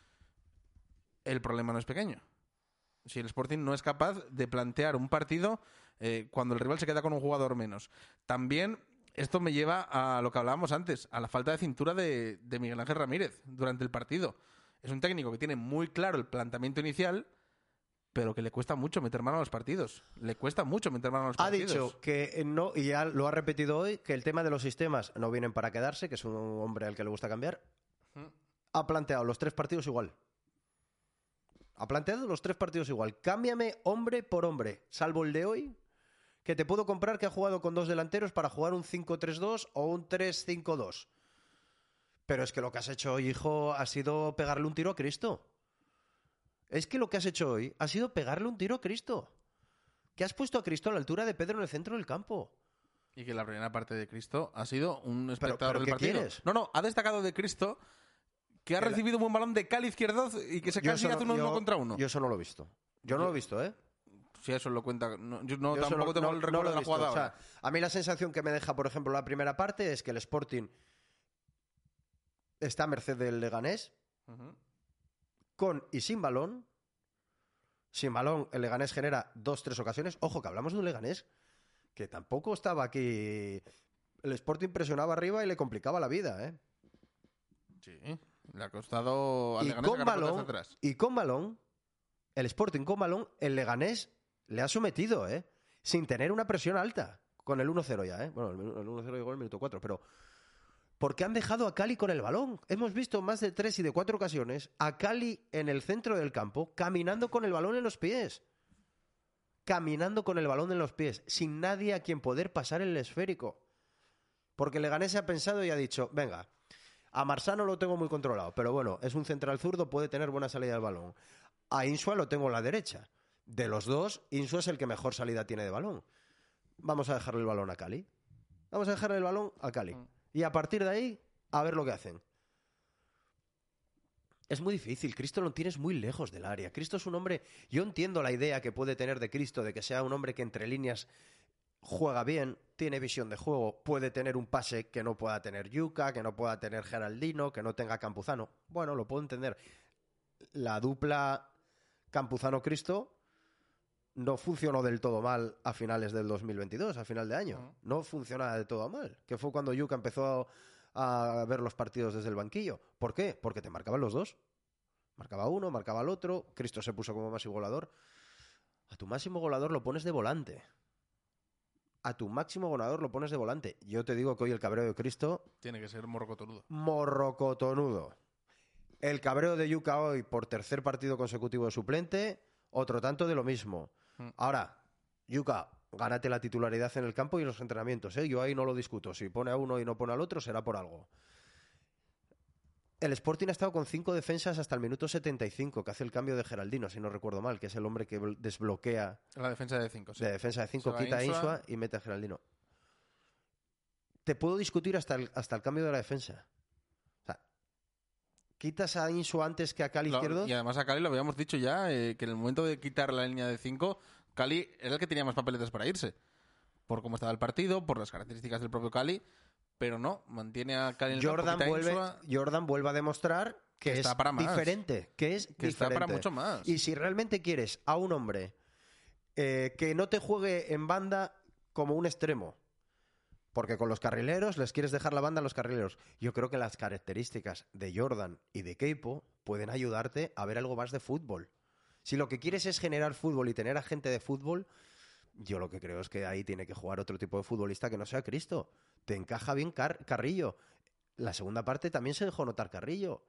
el problema no es pequeño. Si el Sporting no es capaz de plantear un partido eh, cuando el rival se queda con un jugador menos. También esto me lleva a lo que hablábamos antes, a la falta de cintura de, de Miguel Ángel Ramírez durante el partido. Es un técnico que tiene muy claro el planteamiento inicial, pero que le cuesta mucho meter mano a los partidos. Le cuesta mucho meter mano a los Ha partidos. dicho que no, y ya lo ha repetido hoy, que el tema de los sistemas no vienen para quedarse, que es un hombre al que le gusta cambiar. Ha planteado los tres partidos igual. Ha planteado los tres partidos igual. Cámbiame hombre por hombre, salvo el de hoy, que te puedo comprar que ha jugado con dos delanteros para jugar un cinco tres dos o un tres cinco dos. Pero es que lo que has hecho hoy, hijo, ha sido pegarle un tiro a Cristo. Es que lo que has hecho hoy ha sido pegarle un tiro a Cristo. Que has puesto a Cristo a la altura de Pedro en el centro del campo. Y que la primera parte de Cristo ha sido un Pero- espectador pero del ¿qué partido. quieres? No, no, ha destacado de Cristo que ha Que la- recibido un buen balón de Cali Izquierdoz y que se Yo casi eso hace no- uno, yo- uno contra uno. Yo eso no lo he visto. Yo no lo he visto, ¿eh? Si eso lo cuenta. No, yo no, Yo eso tampoco no- tengo no- el no recuerdo lo he de la visto. jugada O sea, ahora. a mí la sensación que me deja, por ejemplo, la primera parte es que el Sporting está a merced del Leganés, Ujú. con y sin balón. Sin balón, el Leganés genera dos, tres ocasiones. Ojo, que hablamos de un Leganés que tampoco estaba aquí. El Sporting presionaba arriba y le complicaba la vida, ¿eh? Sí, le ha costado al Y Leganés con sacar pelotas balón, atrás. y con balón, el Sporting con balón, el Leganés le ha sometido, ¿eh? Sin tener una presión alta. Con el uno cero ya, ¿eh? Bueno, el minu- el uno cero llegó en el minuto cuatro, pero... Porque han dejado a Cali con el balón. Hemos visto más de tres y de cuatro ocasiones a Cali en el centro del campo, caminando con el balón en los pies. Caminando con el balón en los pies, sin nadie a quien poder pasar el esférico. Porque el Leganés se ha pensado y ha dicho, venga, a Marsano lo tengo muy controlado, pero bueno, es un central zurdo, puede tener buena salida del balón. A Insua lo tengo en la derecha. De los dos, Insua es el que mejor salida tiene de balón. Vamos a dejarle el balón a Cali. Vamos a dejarle el balón a Cali. Y a partir de ahí, a ver lo que hacen. Es muy difícil. Cristo lo tienes muy lejos del área. Cristo es un hombre... Yo entiendo la idea que puede tener de Cristo, de que sea un hombre que entre líneas juega bien, tiene visión de juego, puede tener un pase que no pueda tener Yuka, que no pueda tener Geraldino, que no tenga Campuzano. Bueno, lo puedo entender. La dupla Campuzano-Cristo no funcionó del todo mal a finales del dos mil veintidós, a final de año. No funciona del todo mal. Que fue cuando Yuka empezó a ver los partidos desde el banquillo. ¿Por qué? Porque te marcaban los dos. Marcaba uno, marcaba el otro, Cristo se puso como máximo goleador. A tu máximo goleador lo pones de volante. A tu máximo goleador lo pones de volante. Yo te digo que hoy el cabreo de Cristo... Tiene que ser morrocotonudo. Morrocotonudo. El cabreo de Yuka hoy por tercer partido consecutivo de suplente, otro tanto de lo mismo. Mm. Ahora, Yuka, gánate la titularidad en el campo y en los entrenamientos, ¿eh? Yo ahí no lo discuto. Si pone a uno y no pone al otro, será por algo. El Sporting ha estado con cinco defensas hasta el minuto setenta y cinco, que hace el cambio de Geraldino, si no recuerdo mal, que es el hombre que desbloquea... La defensa de cinco, sí. De defensa de cinco, quita a Insua y mete a Geraldino. Te puedo discutir hasta el, hasta el cambio de la defensa. O sea, quitas a Insua antes que a Cali lo, izquierdo... Y además a Cali lo habíamos dicho ya, eh, que en el momento de quitar la línea de cinco, Cali era el que tenía más papeletas para irse. Por cómo estaba el partido, por las características del propio Cali... Pero no, mantiene a Cali en el Jordan campo, vuelve, Insua, Jordan vuelve a demostrar que, que es para diferente, que es que diferente. Está para mucho más. Y si realmente quieres a un hombre eh, que no te juegue en banda como un extremo, porque con los carrileros les quieres dejar la banda a los carrileros, yo creo que las características de Jordan y de Keipo pueden ayudarte a ver algo más de fútbol. Si lo que quieres es generar fútbol y tener a gente de fútbol, yo lo que creo es que ahí tiene que jugar otro tipo de futbolista que no sea Cristo. Te encaja bien Car- Carrillo. La segunda parte también se dejó notar Carrillo.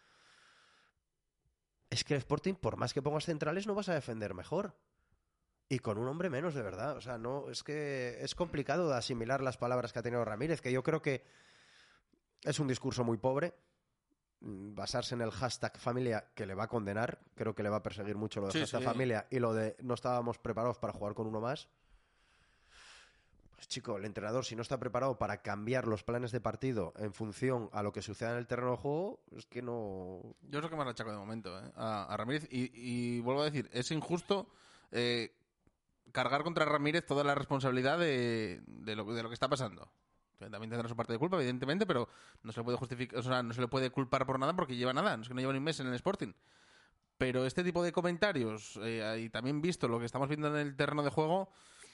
Es que el Sporting, por más que pongas centrales, no vas a defender mejor. Y con un hombre menos, de verdad. O sea, no, es que es complicado de asimilar las palabras que ha tenido Ramírez, que yo creo que es un discurso muy pobre. Basarse en el hashtag familia, que le va a condenar. Creo que le va a perseguir mucho lo de sí, hashtag sí. familia y lo de no estábamos preparados para jugar con uno más. Pues chico, el entrenador, si no está preparado para cambiar los planes de partido en función a lo que suceda en el terreno de juego, es que no... Yo es lo que más le achaco de momento, ¿eh? a, a Ramírez. Y, y vuelvo a decir, es injusto eh, cargar contra Ramírez toda la responsabilidad de, de, lo, de lo que está pasando. También tendrá su parte de culpa, evidentemente, pero no se le puede justificar, o sea, no se le puede culpar por nada porque lleva nada. No es que no lleva ni un mes en el Sporting. Pero este tipo de comentarios, eh, y también visto lo que estamos viendo en el terreno de juego,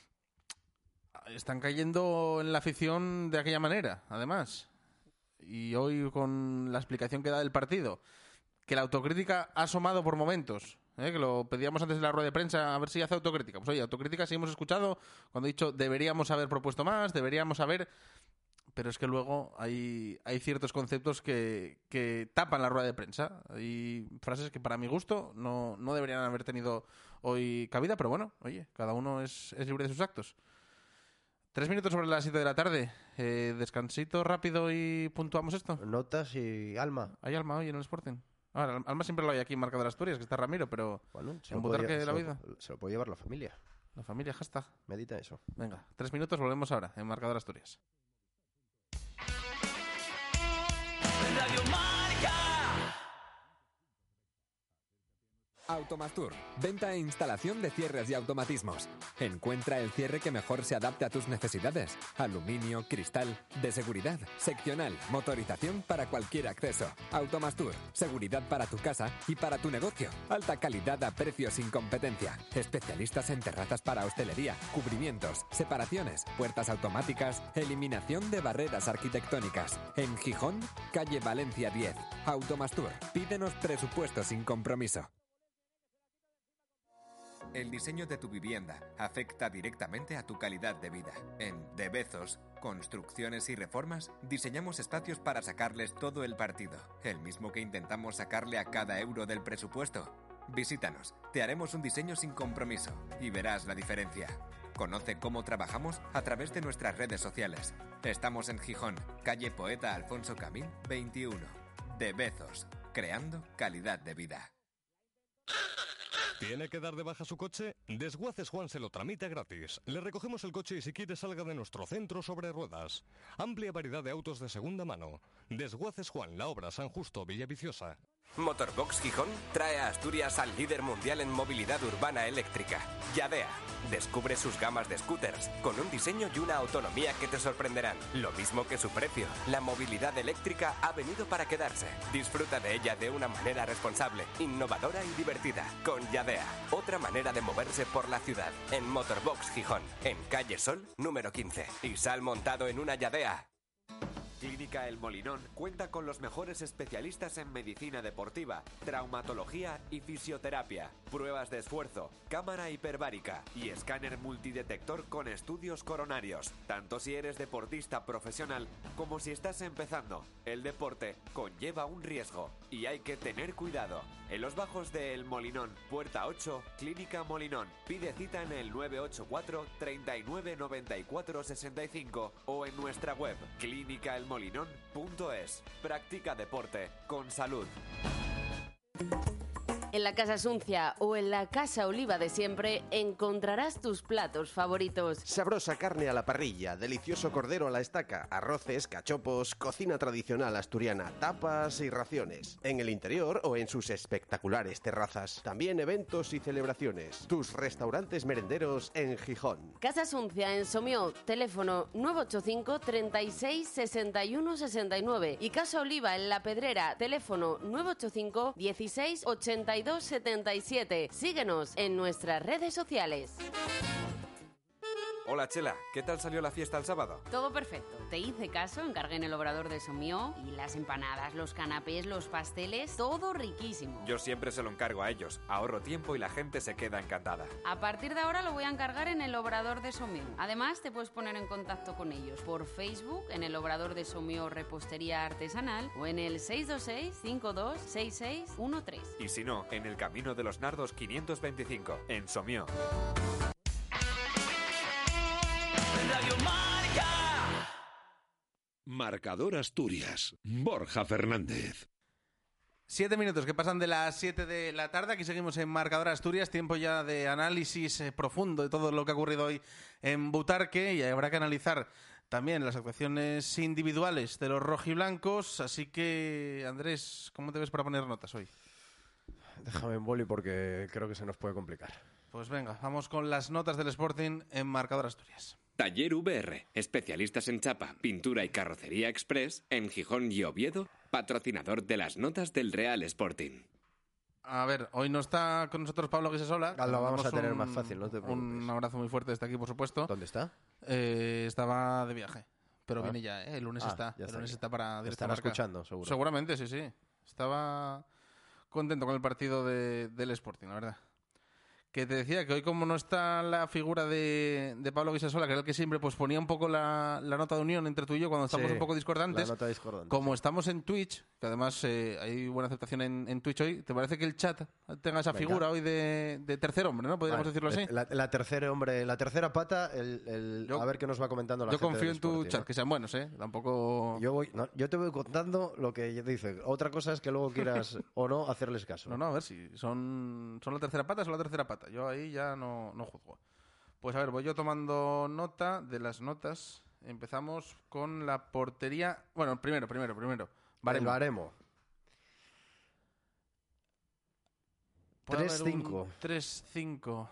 están cayendo en la afición de aquella manera, además. Y hoy, con la explicación que da del partido, que la autocrítica ha asomado por momentos, ¿eh? Que lo pedíamos antes de la rueda de prensa, a ver si hace autocrítica. Pues oye, autocrítica sí hemos escuchado cuando he dicho deberíamos haber propuesto más, deberíamos haber... Pero es que luego hay, hay ciertos conceptos que, que tapan la rueda de prensa. Hay frases que para mi gusto no, no deberían haber tenido hoy cabida, pero bueno, oye, cada uno es, es libre de sus actos. Tres minutos sobre las siete de la tarde. Eh, descansito rápido y puntuamos esto. Notas y Alma. ¿Hay Alma hoy en el Sporting? Ahora, Alma siempre lo hay aquí en Marcador Asturias, que está Ramiro, pero bueno, en Butarque de la vida. Se lo puede llevar la familia. La familia, hashtag. Medita eso. Venga, tres minutos, volvemos ahora en Marcador Asturias. Radio Marca. Automastur, venta e instalación de cierres y automatismos. Encuentra el cierre que mejor se adapte a tus necesidades. Aluminio, cristal, de seguridad, seccional, motorización para cualquier acceso. Automastur, seguridad para tu casa y para tu negocio. Alta calidad a precios sin competencia. Especialistas en terrazas para hostelería, cubrimientos, separaciones, puertas automáticas, eliminación de barreras arquitectónicas. En Gijón, calle Valencia diez. Automastur, pídenos presupuesto sin compromiso. El diseño de tu vivienda afecta directamente a tu calidad de vida. En De Bezos, Construcciones y Reformas, diseñamos espacios para sacarles todo el partido, el mismo que intentamos sacarle a cada euro del presupuesto. Visítanos, te haremos un diseño sin compromiso y verás la diferencia. Conoce cómo trabajamos a través de nuestras redes sociales. Estamos en Gijón, calle Poeta Alfonso Camín, veintiuno. De Bezos, creando calidad de vida. ¿Tiene que dar de baja su coche? Desguaces Juan se lo tramita gratis. Le recogemos el coche y si quiere salga de nuestro centro sobre ruedas. Amplia variedad de autos de segunda mano. Desguaces Juan, La Obra, San Justo, Villaviciosa. Motorbox Gijón trae a Asturias al líder mundial en movilidad urbana eléctrica, Yadea. Descubre sus gamas de scooters, con un diseño y una autonomía que te sorprenderán. Lo mismo que su precio. La movilidad eléctrica ha venido para quedarse. Disfruta de ella de una manera responsable, innovadora y divertida. Con Yadea, otra manera de moverse por la ciudad. En Motorbox Gijón, en calle Sol, número quince. Y sal montado en una Yadea. Clínica El Molinón cuenta con los mejores especialistas en medicina deportiva, traumatología y fisioterapia, pruebas de esfuerzo, cámara hiperbárica y escáner multidetector con estudios coronarios. Tanto si eres deportista profesional como si estás empezando, el deporte conlleva un riesgo y hay que tener cuidado. En los bajos de El Molinón, Puerta ocho, Clínica Molinón. Pide cita en el nueve ocho cuatro, treinta y nueve, noventa y cuatro, sesenta y cinco o en nuestra web clínica el molinón punto es. Practica deporte con salud. En la Casa Suncia o en la Casa Oliva de siempre encontrarás tus platos favoritos. Sabrosa carne a la parrilla, delicioso cordero a la estaca, arroces, cachopos, cocina tradicional asturiana, tapas y raciones. En el interior o en sus espectaculares terrazas. También eventos y celebraciones. Tus restaurantes merenderos en Gijón. Casa Suncia en Somió, teléfono nueve ocho cinco, treinta y seis, sesenta y uno, sesenta y nueve. Y Casa Oliva en La Pedrera, teléfono nueve ocho cinco, dieciséis, ochenta y dos, setenta y siete. Síguenos en nuestras redes sociales. Hola Chela, ¿qué tal salió la fiesta el sábado? Todo perfecto. Te hice caso, encargué en el obrador de Somió y las empanadas, los canapés, los pasteles, todo riquísimo. Yo siempre se lo encargo a ellos, ahorro tiempo y la gente se queda encantada. A partir de ahora lo voy a encargar en el obrador de Somió. Además, te puedes poner en contacto con ellos por Facebook, en el obrador de Somió Repostería Artesanal o en el seis dos seis, cinco dos, seis seis uno tres. Y si no, en el Camino de los Nardos quinientos veinticinco, en Somió. Radio Marca. Marcador Asturias. Borja Fernández. Siete minutos que pasan de las siete de la tarde. Aquí seguimos en Marcador Asturias. Tiempo ya de análisis eh, profundo de todo lo que ha ocurrido hoy en Butarque. Y habrá que analizar también las actuaciones individuales de los rojiblancos. Así que, Andrés, ¿cómo te ves para poner notas hoy? Déjame en boli porque creo que se nos puede complicar. Pues venga, vamos con las notas del Sporting en Marcador Asturias. Taller V R, especialistas en chapa, pintura y carrocería express en Gijón y Oviedo, patrocinador de las notas del Real Sporting. A ver, hoy no está con nosotros Pablo Guisasola. Ah, lo vamos a tener un, más fácil, no te preocupes. Un abrazo muy fuerte desde aquí, por supuesto. ¿Dónde está? Eh, estaba de viaje, pero ah. viene ya, ¿eh? El lunes ah, está. El lunes está para Te estará escuchando, seguro. Seguramente, sí, sí. Estaba contento con el partido de, del Sporting, la verdad. Que te decía que hoy, como no está la figura de, de Pablo Guisasola, que era el que siempre pues, ponía un poco la, la nota de unión entre tú y yo cuando estamos sí, un poco discordantes. La nota discordante, como sí. Estamos en Twitch, que además eh, hay buena aceptación en, en Twitch hoy, ¿te parece que el chat tenga esa Venga. figura hoy de, de tercer hombre, ¿no? Podríamos vale. decirlo así. La, la tercera hombre, la tercera pata, el, el yo, a ver qué nos va comentando la yo gente. Yo confío en tu Sporting, chat, ¿no? que sean buenos, ¿eh? Tampoco. Yo voy, no, yo te voy contando lo que dice. Otra cosa es que luego quieras o no hacerles caso. No, no, a ver si son, son la tercera pata, son la tercera pata. Yo ahí ya no, no juzgo. Pues a ver, voy yo tomando nota de las notas. Empezamos con la portería. Bueno, primero, primero, primero. Baremo. El baremo. tres cinco. tres cinco.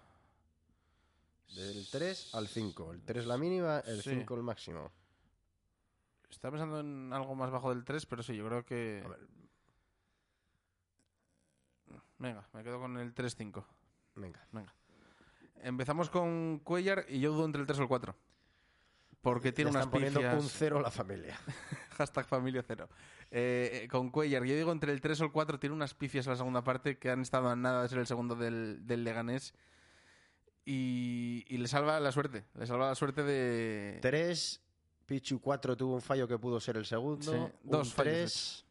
Del tres al cinco. El tres la mínima, el sí. cinco el máximo. Estaba pensando en algo más bajo del tres, pero sí, yo creo que... A ver. Venga, me quedo con el tres cinco. Venga. Venga. Empezamos con Cuellar y yo dudo entre el tres o el cuatro. Porque tiene Le unas están poniendo pifias... un cero a la familia. Hashtag familia cero. Eh, con Cuellar, yo digo entre el tres o el cuatro, tiene unas pifias en la segunda parte que han estado a nada de ser el segundo del, del Leganés. Y, y le salva la suerte. Le salva la suerte de... tres, Pichu cuatro tuvo un fallo que pudo ser el segundo. Sí, dos fallos.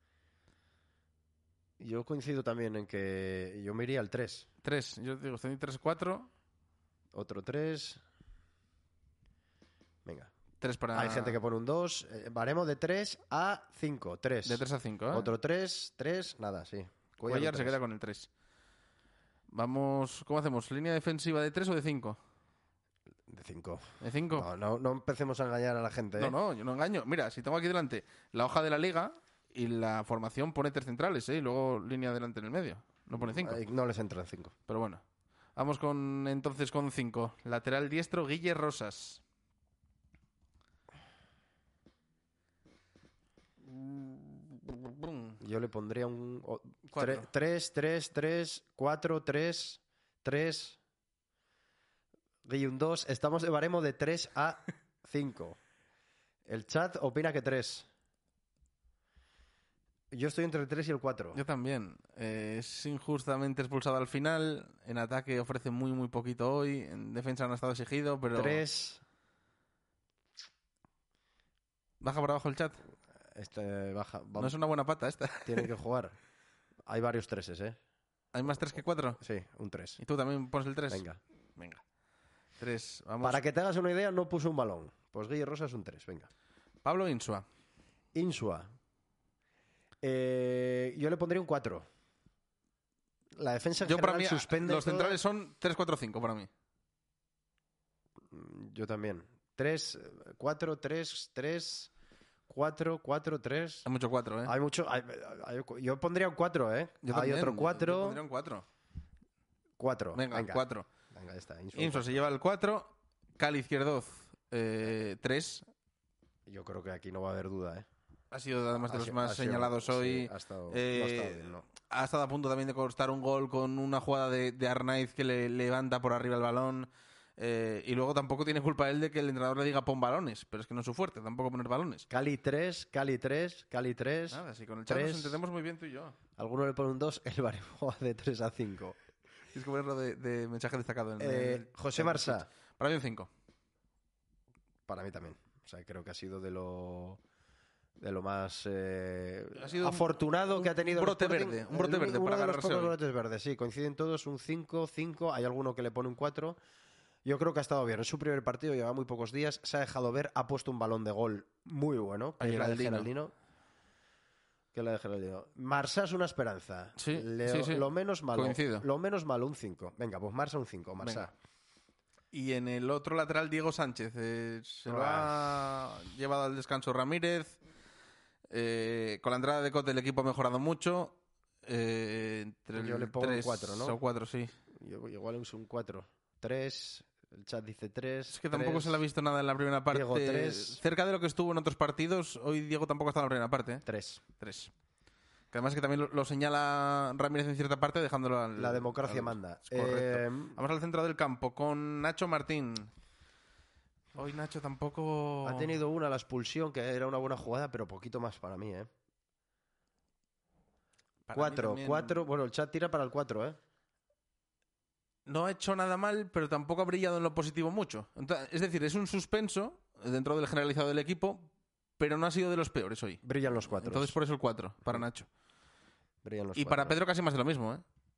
Yo coincido también en que yo me iría al tres. tres, yo digo, estoy en tres cuatro. Otro tres. Venga. tres para... Hay gente que pone un dos. Eh, baremo de tres a cinco. tres. De tres a cinco, ¿eh? Otro tres, tres, nada, sí. Cuellar, Cuellar se queda con el tres. Vamos, ¿cómo hacemos? ¿Línea defensiva de tres o de cinco? De cinco. ¿De cinco? No, no, no empecemos a engañar a la gente, ¿eh? No, no, yo no engaño. Mira, si tengo aquí delante la hoja de la liga y la formación pone tres centrales, ¿eh? Y luego línea delante en el medio. No pone cinco. No les entra en cinco. Pero bueno. Vamos con entonces con cinco. Lateral diestro, Guille Rosas. Yo le pondría un... Oh, tres, tres, tres, cuatro, tres, tres... Guille un dos. Estamos de baremo de tres a cinco. El chat opina que tres. Yo estoy entre el tres y el cuatro. Yo también. Eh, es injustamente expulsado al final. En ataque ofrece muy, muy poquito hoy. En defensa no ha estado exigido, pero... tres. ¿Baja por abajo el chat? Este baja. Vamos. No es una buena pata esta. Tienen que jugar. Hay varios treses, ¿eh? ¿Hay más tres que cuatro? Sí, un tres. ¿Y tú también pones el tres? Venga. Venga. tres, vamos. Para que te hagas una idea, no puso un balón. Pues Guille Rosa es un tres, venga. Pablo Insua. Insua. Eh, yo le pondría un cuatro. La defensa en yo general para mí, suspende los todo. centrales son tres cuatro cinco para mí. Yo también. tres, cuatro, tres, tres, cuatro, cuatro, tres. Hay mucho cuatro, ¿eh? Hay mucho. Hay, hay, yo pondría un cuatro, ¿eh? Yo hay también, otro cuatro. Yo pondría un cuatro. cuatro. Venga, venga. cuatro. Venga, ya está. Insua, Insua se lleva el cuatro. Cali Izquierdoz, eh, tres. Yo creo que aquí no va a haber duda, ¿eh? Ha sido además de Ha los sido- más ha sido- señalados hoy. sí, ha estado- Eh, no ha estado bien, no. ha estado a punto también de costar un gol con una jugada de, de Arnaiz que le levanta por arriba el balón. Eh, y luego tampoco tiene culpa él de que el entrenador le diga pon balones, pero es que no es su fuerte, tampoco poner balones. Cali tres, Cali tres, Cali tres. Nada, si con el chat nos entendemos muy bien tú y yo. Alguno le pone un dos, el baremo va de tres a cinco. Tienes que ponerlo de, de mensaje destacado. En Eh, el- José en el Marsá. Twitch. Para mí un cinco. Para mí también. O sea, creo que ha sido de lo de lo más eh, Ha sido un- afortunado un- que ha tenido un el brote Sporting. verde, un brote El- verde uno para de los agarrarse pocos hoy. brotes verdes, sí, coinciden todos un cinco, cinco, hay alguno que le pone un cuatro. Yo creo que ha estado bien. Es su primer partido, lleva muy pocos días, se ha dejado ver, ha puesto un balón de gol muy bueno, que A es la de Geraldino. Geraldino. Que es la de Geraldino. Marsá es una esperanza. Sí, Le- sí, sí. Lo menos malo. Coincido. Lo menos malo, un cinco. Venga, pues Marsá un cinco, Marsá. Venga. Y en el otro lateral, Diego Sánchez. eh, se lo Ah. ha llevado al descanso Ramírez. Eh, con la entrada de Cote el equipo ha mejorado mucho. Eh, entre Yo el le pongo un tres cuatro, ¿no? o cuatro, sí. Yo, igual es un cuatro. tres. El chat dice tres. Es que tampoco se le ha visto nada en la primera parte. Diego, tres. Cerca de lo que estuvo en otros partidos, hoy Diego tampoco está en la primera parte. ¿eh? Tres. Tres. Que además que también lo, lo señala Ramírez en cierta parte, dejándolo al... La democracia al- manda. Es correcto. Eh, Vamos al centro del campo con Nacho Martín. Hoy Nacho tampoco... Ha tenido una, la expulsión, que era una buena jugada, pero poquito más para mí, ¿eh? Para mí cuatro, también- cuatro. Bueno, el chat tira para el cuatro, ¿eh? No ha hecho nada mal, pero tampoco ha brillado en lo positivo mucho. Entonces, es decir, es un suspenso dentro del generalizado del equipo, pero no ha sido de los peores hoy. Brillan los cuatro. Entonces por eso el cuatro, para Nacho. Brillan los Y cuatro. para Pedro casi más de lo mismo, ¿eh?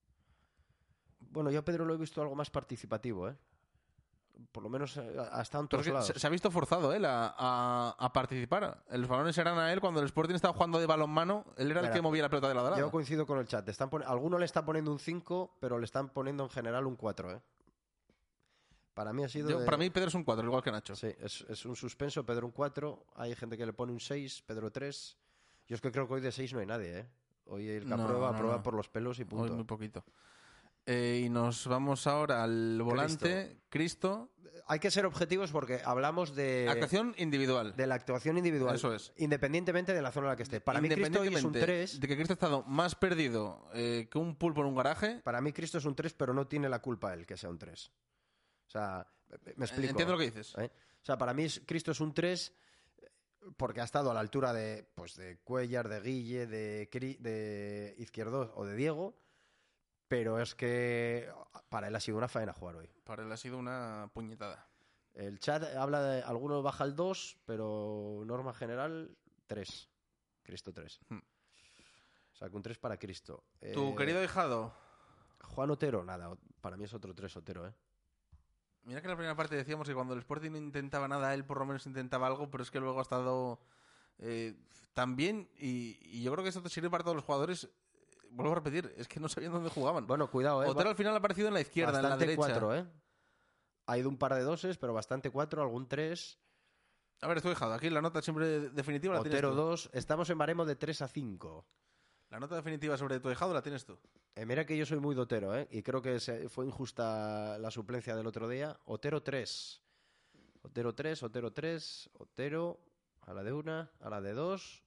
Bueno, yo a Pedro lo he visto algo más participativo, ¿eh? Por lo menos eh, ha estado en Pero todos es que lados. se, se ha visto forzado él a, a- a participar. Los balones eran a él cuando el Sporting estaba jugando de balonmano. Él era el Mira, que movía la pelota de la grada. Yo coincido con el chat. Están pon- Alguno le está poniendo un cinco, pero le están poniendo en general un cuatro, ¿eh? Para mí ha sido... Yo- de- Para mí Pedro es un cuatro, igual que Nacho. Sí, es, es un suspenso, Pedro un cuatro. Hay gente que le pone un seis, Pedro tres. Yo es que creo que hoy de seis no hay nadie, ¿eh? Hoy el que No, aprueba, no, aprueba no. por los pelos y Hoy punto. muy poquito. Eh, y nos vamos ahora al volante. Cristo. Hay que ser objetivos porque hablamos de... Actuación individual. De la actuación individual. Eso es. Independientemente de la zona en la que esté. Para mí Cristo hoy es un Independientemente tres. de que Cristo ha estado más perdido eh, que un pulpo en un garaje. Para mí Cristo es un tres, pero no tiene la culpa él que sea un tres. O sea, me explico. Entiendo lo que dices. ¿Eh? O sea, para mí es- Cristo es un tres porque ha estado a la altura de, pues, de Cuellar, de Guille, de, Cri- de Izquierdo o de Diego, pero es que para él ha sido una faena jugar hoy. Para él ha sido una puñetada. El chat habla de... Algunos baja el dos, pero norma general, tres. Cristo tres. Hmm. O sea, que un tres para Cristo. Tu Eh, querido hijado. Juan Otero, nada. Para mí es otro tres Otero, ¿eh? Mira que en la primera parte decíamos que cuando el Sporting no intentaba nada, él por lo menos intentaba algo, pero es que luego ha estado eh, tan bien y, y yo creo que eso te sirve para todos los jugadores. Vuelvo a repetir, es que no sabían dónde jugaban. Bueno, cuidado, ¿eh? Otero al final ha aparecido en la izquierda, en la Bastante derecha. cuatro, ¿eh? Ha ido un par de doses, pero bastante cuatro, algún tres. A ver, estoy dejado. Aquí la nota siempre definitiva la tienes Otero tú. dos. Estamos en baremo de tres a cinco. La nota definitiva sobre tu dejado la tienes tú. Eh, mira que yo soy muy de Otero, ¿eh? Y creo que se- fue injusta la suplencia del otro día. Otero tres. Otero tres, Otero tres, Otero a la de una, a la de dos.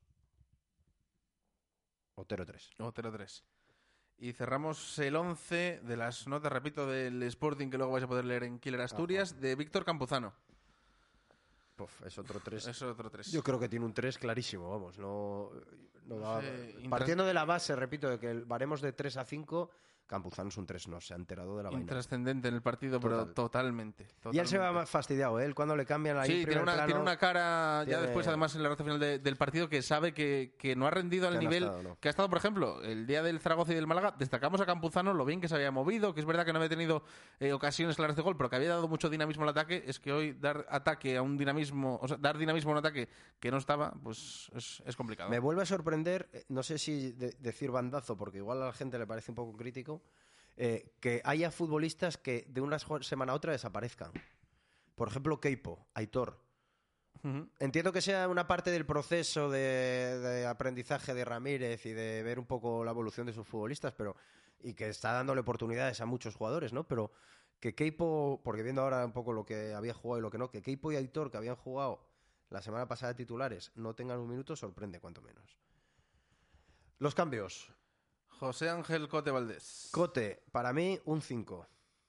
Otero tres. Otero tres. Y cerramos el once de las notas, repito, del Sporting, que luego vais a poder leer en Killer Asturias, de Víctor Campuzano. Puf, es otro tres. Es otro tres. Yo creo que tiene un tres clarísimo, vamos. No, no da- Sí, Partiendo de la base, repito, de que el baremos de tres a cinco, Campuzano es un tres, no se ha enterado de la vaina. Intrascendente en el partido, pero Total. totalmente, totalmente. Y él se va más fastidiado, ¿eh? Él cuando le cambian ahí Sí, en tiene primer una, plano, tiene una cara, ya tiene- después, además, en la recta final de- del partido, que sabe que, que no ha rendido al Que no ha nivel estado, no. que ha estado, por ejemplo, el día del Zaragoza y del Málaga. Destacamos a Campuzano lo bien que se había movido, que es verdad que no había tenido eh, ocasiones claras de gol, pero que había dado mucho dinamismo al ataque. Es que hoy dar ataque a un dinamismo, o sea, dar dinamismo a un ataque que no estaba, pues es, es complicado. Me vuelve a sorprender, eh, no sé si de- decir bandazo, porque igual a la gente le parece un poco crítico, eh, que haya futbolistas que de una jo- semana a otra desaparezcan. Por ejemplo, Keipo, Aitor. Ujú. Entiendo que sea una parte del proceso de, de aprendizaje de Ramírez y de ver un poco la evolución de sus futbolistas, pero y que está dándole oportunidades a muchos jugadores, ¿no? Pero que Keipo, porque viendo ahora un poco lo que había jugado y lo que no, que Keipo y Aitor, que habían jugado la semana pasada titulares, no tengan un minuto, sorprende cuanto menos. Los cambios. José Ángel Cote Valdés. Cote, para mí, un cinco.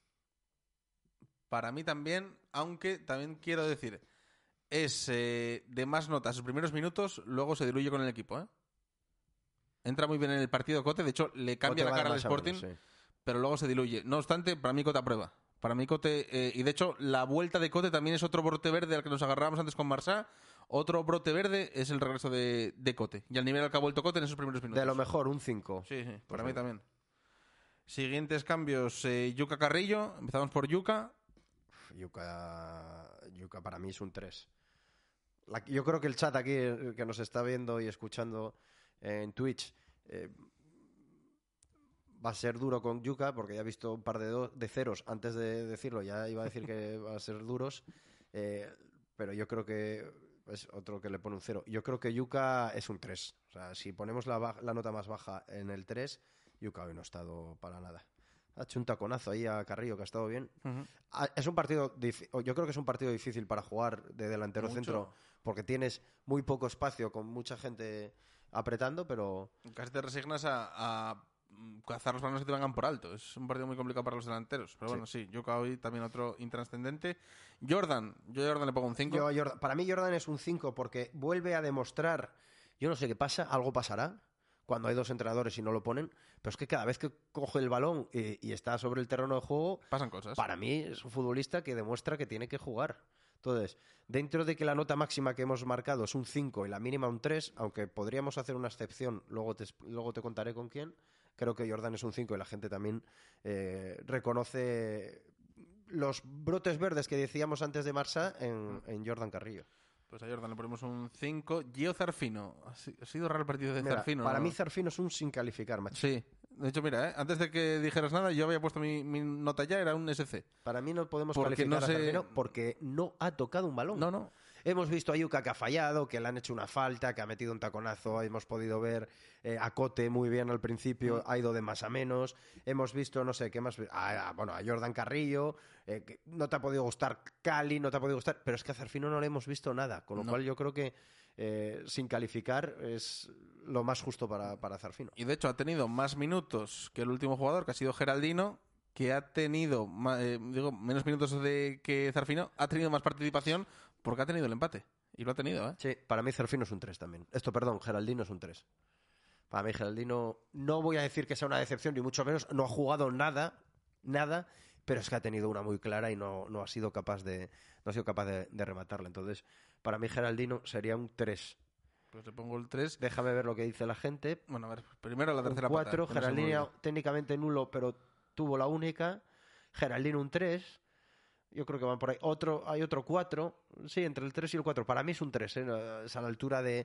Para mí también, aunque también quiero decir, es eh, de más notas sus primeros minutos, luego se diluye con el equipo, ¿eh? Entra muy bien en el partido Cote, de hecho le cambia Cote la va cara al más a Sporting, menos, sí. pero luego se diluye. No obstante, para mí Cote aprueba. Para mí Cote, eh, y de hecho la vuelta de Cote también es otro brote verde al que nos agarrábamos antes con Marsá. Otro brote verde es el regreso de, de Cote. Y al nivel al que ha vuelto Cote en esos primeros minutos. De lo mejor, un cinco. Sí, sí, para Pues mí bueno. también. Siguientes cambios, eh, Yuka Carrillo. Empezamos por Yuka. Yuka, Yuka para mí es un tres. La- yo creo que el chat aquí, el que nos está viendo y escuchando en Twitch, eh, va a ser duro con Yuka, porque ya he visto un par de, do- de ceros antes de decirlo, ya iba a decir que va a ser duros, eh, pero yo creo que es otro que le pone un cero. Yo creo que Yuka es un tres. O sea, si ponemos la, ba- la nota más baja en el tres, Yuka hoy no ha estado para nada. Ha hecho un taconazo ahí a Carrillo, que ha estado bien. Ujú. Ah, Es un partido, dif- o yo creo que es un partido difícil para jugar de delantero Mucho. centro, porque tienes muy poco espacio con mucha gente apretando, pero Casi te resignas a, a mm, cazar los balones que te vengan por alto. Es un partido muy complicado para los delanteros. Pero Sí. bueno, sí, Yuka hoy también otro intrascendente. Jordan, yo a Jordan le pongo un cinco. yo a Jordan- para mí Jordan es un cinco porque vuelve a demostrar, yo no sé qué pasa, algo pasará cuando hay dos entrenadores y no lo ponen, pero es que cada vez que coge el balón y, y está sobre el terreno de juego, pasan cosas. Para mí es un futbolista que demuestra que tiene que jugar. Entonces, dentro de que la nota máxima que hemos marcado es un cinco y la mínima un tres, aunque podríamos hacer una excepción, luego te, luego te contaré con quién, creo que Jordan es un cinco y la gente también eh, reconoce los brotes verdes que decíamos antes de Marsá en, en Jordan Carrillo. Pues a Jordan le ponemos un cinco. Gio Zarfino. Ha si- ha sido raro el partido de Mira, Zarfino. para ¿no? mí Zarfino es un sin calificar, macho. Sí. De hecho, mira, ¿eh? antes de que dijeras nada, yo había puesto mi, mi nota ya, era un S C. Para mí no podemos Porque calificar no a sé- Zarfino porque no ha tocado un balón. No, no. Hemos visto a Yuka que ha fallado, que le han hecho una falta, que ha metido un taconazo. Hemos podido ver eh, a Cote muy bien al principio, ha ido de más a menos. Hemos visto, no sé, ¿qué más? A, a- bueno, a Jordan Carrillo. eh, que no te ha podido gustar Cali, no te ha podido gustar. Pero es que a Zarfino no le hemos visto nada. Con lo No. cual yo creo que eh, sin calificar es lo más justo para, para Zarfino. Y de hecho ha tenido más minutos que el último jugador, que ha sido Geraldino, que ha tenido ma- eh, digo, menos minutos de que Zarfino, ha tenido más participación porque ha tenido el empate. Y lo ha tenido, ¿eh? Sí, para mí Zarfino es un tres también. Esto, perdón, Geraldino es un tres. Para mí Geraldino, no voy a decir que sea una decepción, ni mucho menos, no ha jugado nada, nada, pero es que ha tenido una muy clara y no, no ha sido capaz de no ha sido capaz de, de rematarla. Entonces, para mí Geraldino sería un tres. Pues le pongo el tres. Déjame ver lo que dice la gente. Bueno, a ver, primero la Un tercera cuatro, pata. que no se me Geraldino olvide. técnicamente nulo, pero tuvo la única. Geraldino un tres. Yo creo que van por ahí. Otro, hay otro cuatro. Sí, entre el tres y el cuatro. Para mí es un tres, ¿eh? Es a la altura de...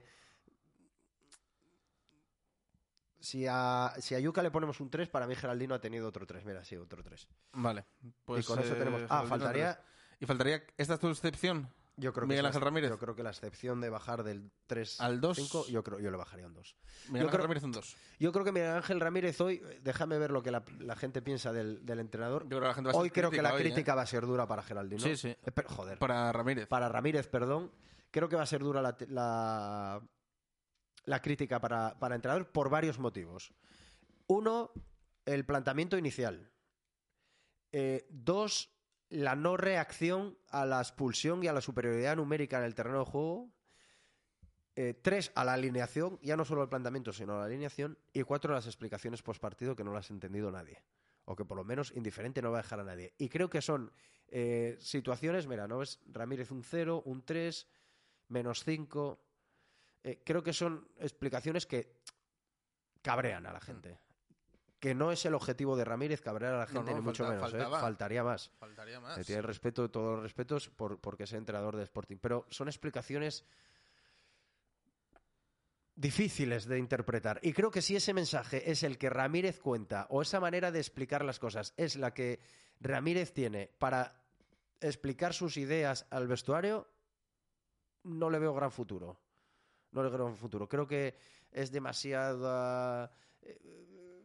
Si a, si a Yuka le ponemos un tres, para mí Geraldino ha tenido otro tres. Mira, sí, otro tres. Vale. Pues, y con eso eh, tenemos... Ah, Geraldino faltaría... tres. Y faltaría... ¿Esta es tu excepción? Yo creo que Miguel es Ángel la- Ramírez. Yo creo que la excepción de bajar del tres al dos, cinco, yo creo yo le bajaría un dos. Miguel Yo Ángel creo- Ramírez un dos. Yo creo que Miguel Ángel Ramírez hoy, déjame ver lo que la, la gente piensa del, del entrenador. Yo creo que la gente va a ser hoy creo que crítica la hoy, crítica ¿eh? va a ser dura para Geraldino. Sí, sí. Eh, pero, joder. Para Ramírez. Para Ramírez, perdón. Creo que va a ser dura la, la, la crítica para, para entrenador por varios motivos. Uno, el planteamiento inicial. Eh, dos, la no reacción a la expulsión y a la superioridad numérica en el terreno de juego. Eh, tres, a la alineación, ya no solo el planteamiento, sino la alineación. Y cuatro, las explicaciones postpartido que no las ha entendido nadie. O que por lo menos indiferente no va a dejar a nadie. Y creo que son eh, situaciones, mira, ¿no ves? Ramírez un cero, un tres, menos cinco. Eh, creo que son explicaciones que cabrean a la gente. Que no es el objetivo de Ramírez cabrear a la gente, no, no, ni mucho falta, menos. ¿eh? Faltaría más. Faltaría más. Eh, tiene el respeto, todos los respetos, por, porque es entrenador de Sporting. Pero son explicaciones difíciles de interpretar. Y creo que si ese mensaje es el que Ramírez cuenta, o esa manera de explicar las cosas es la que Ramírez tiene para explicar sus ideas al vestuario, no le veo gran futuro. No le veo gran futuro. Creo que es demasiada... Eh,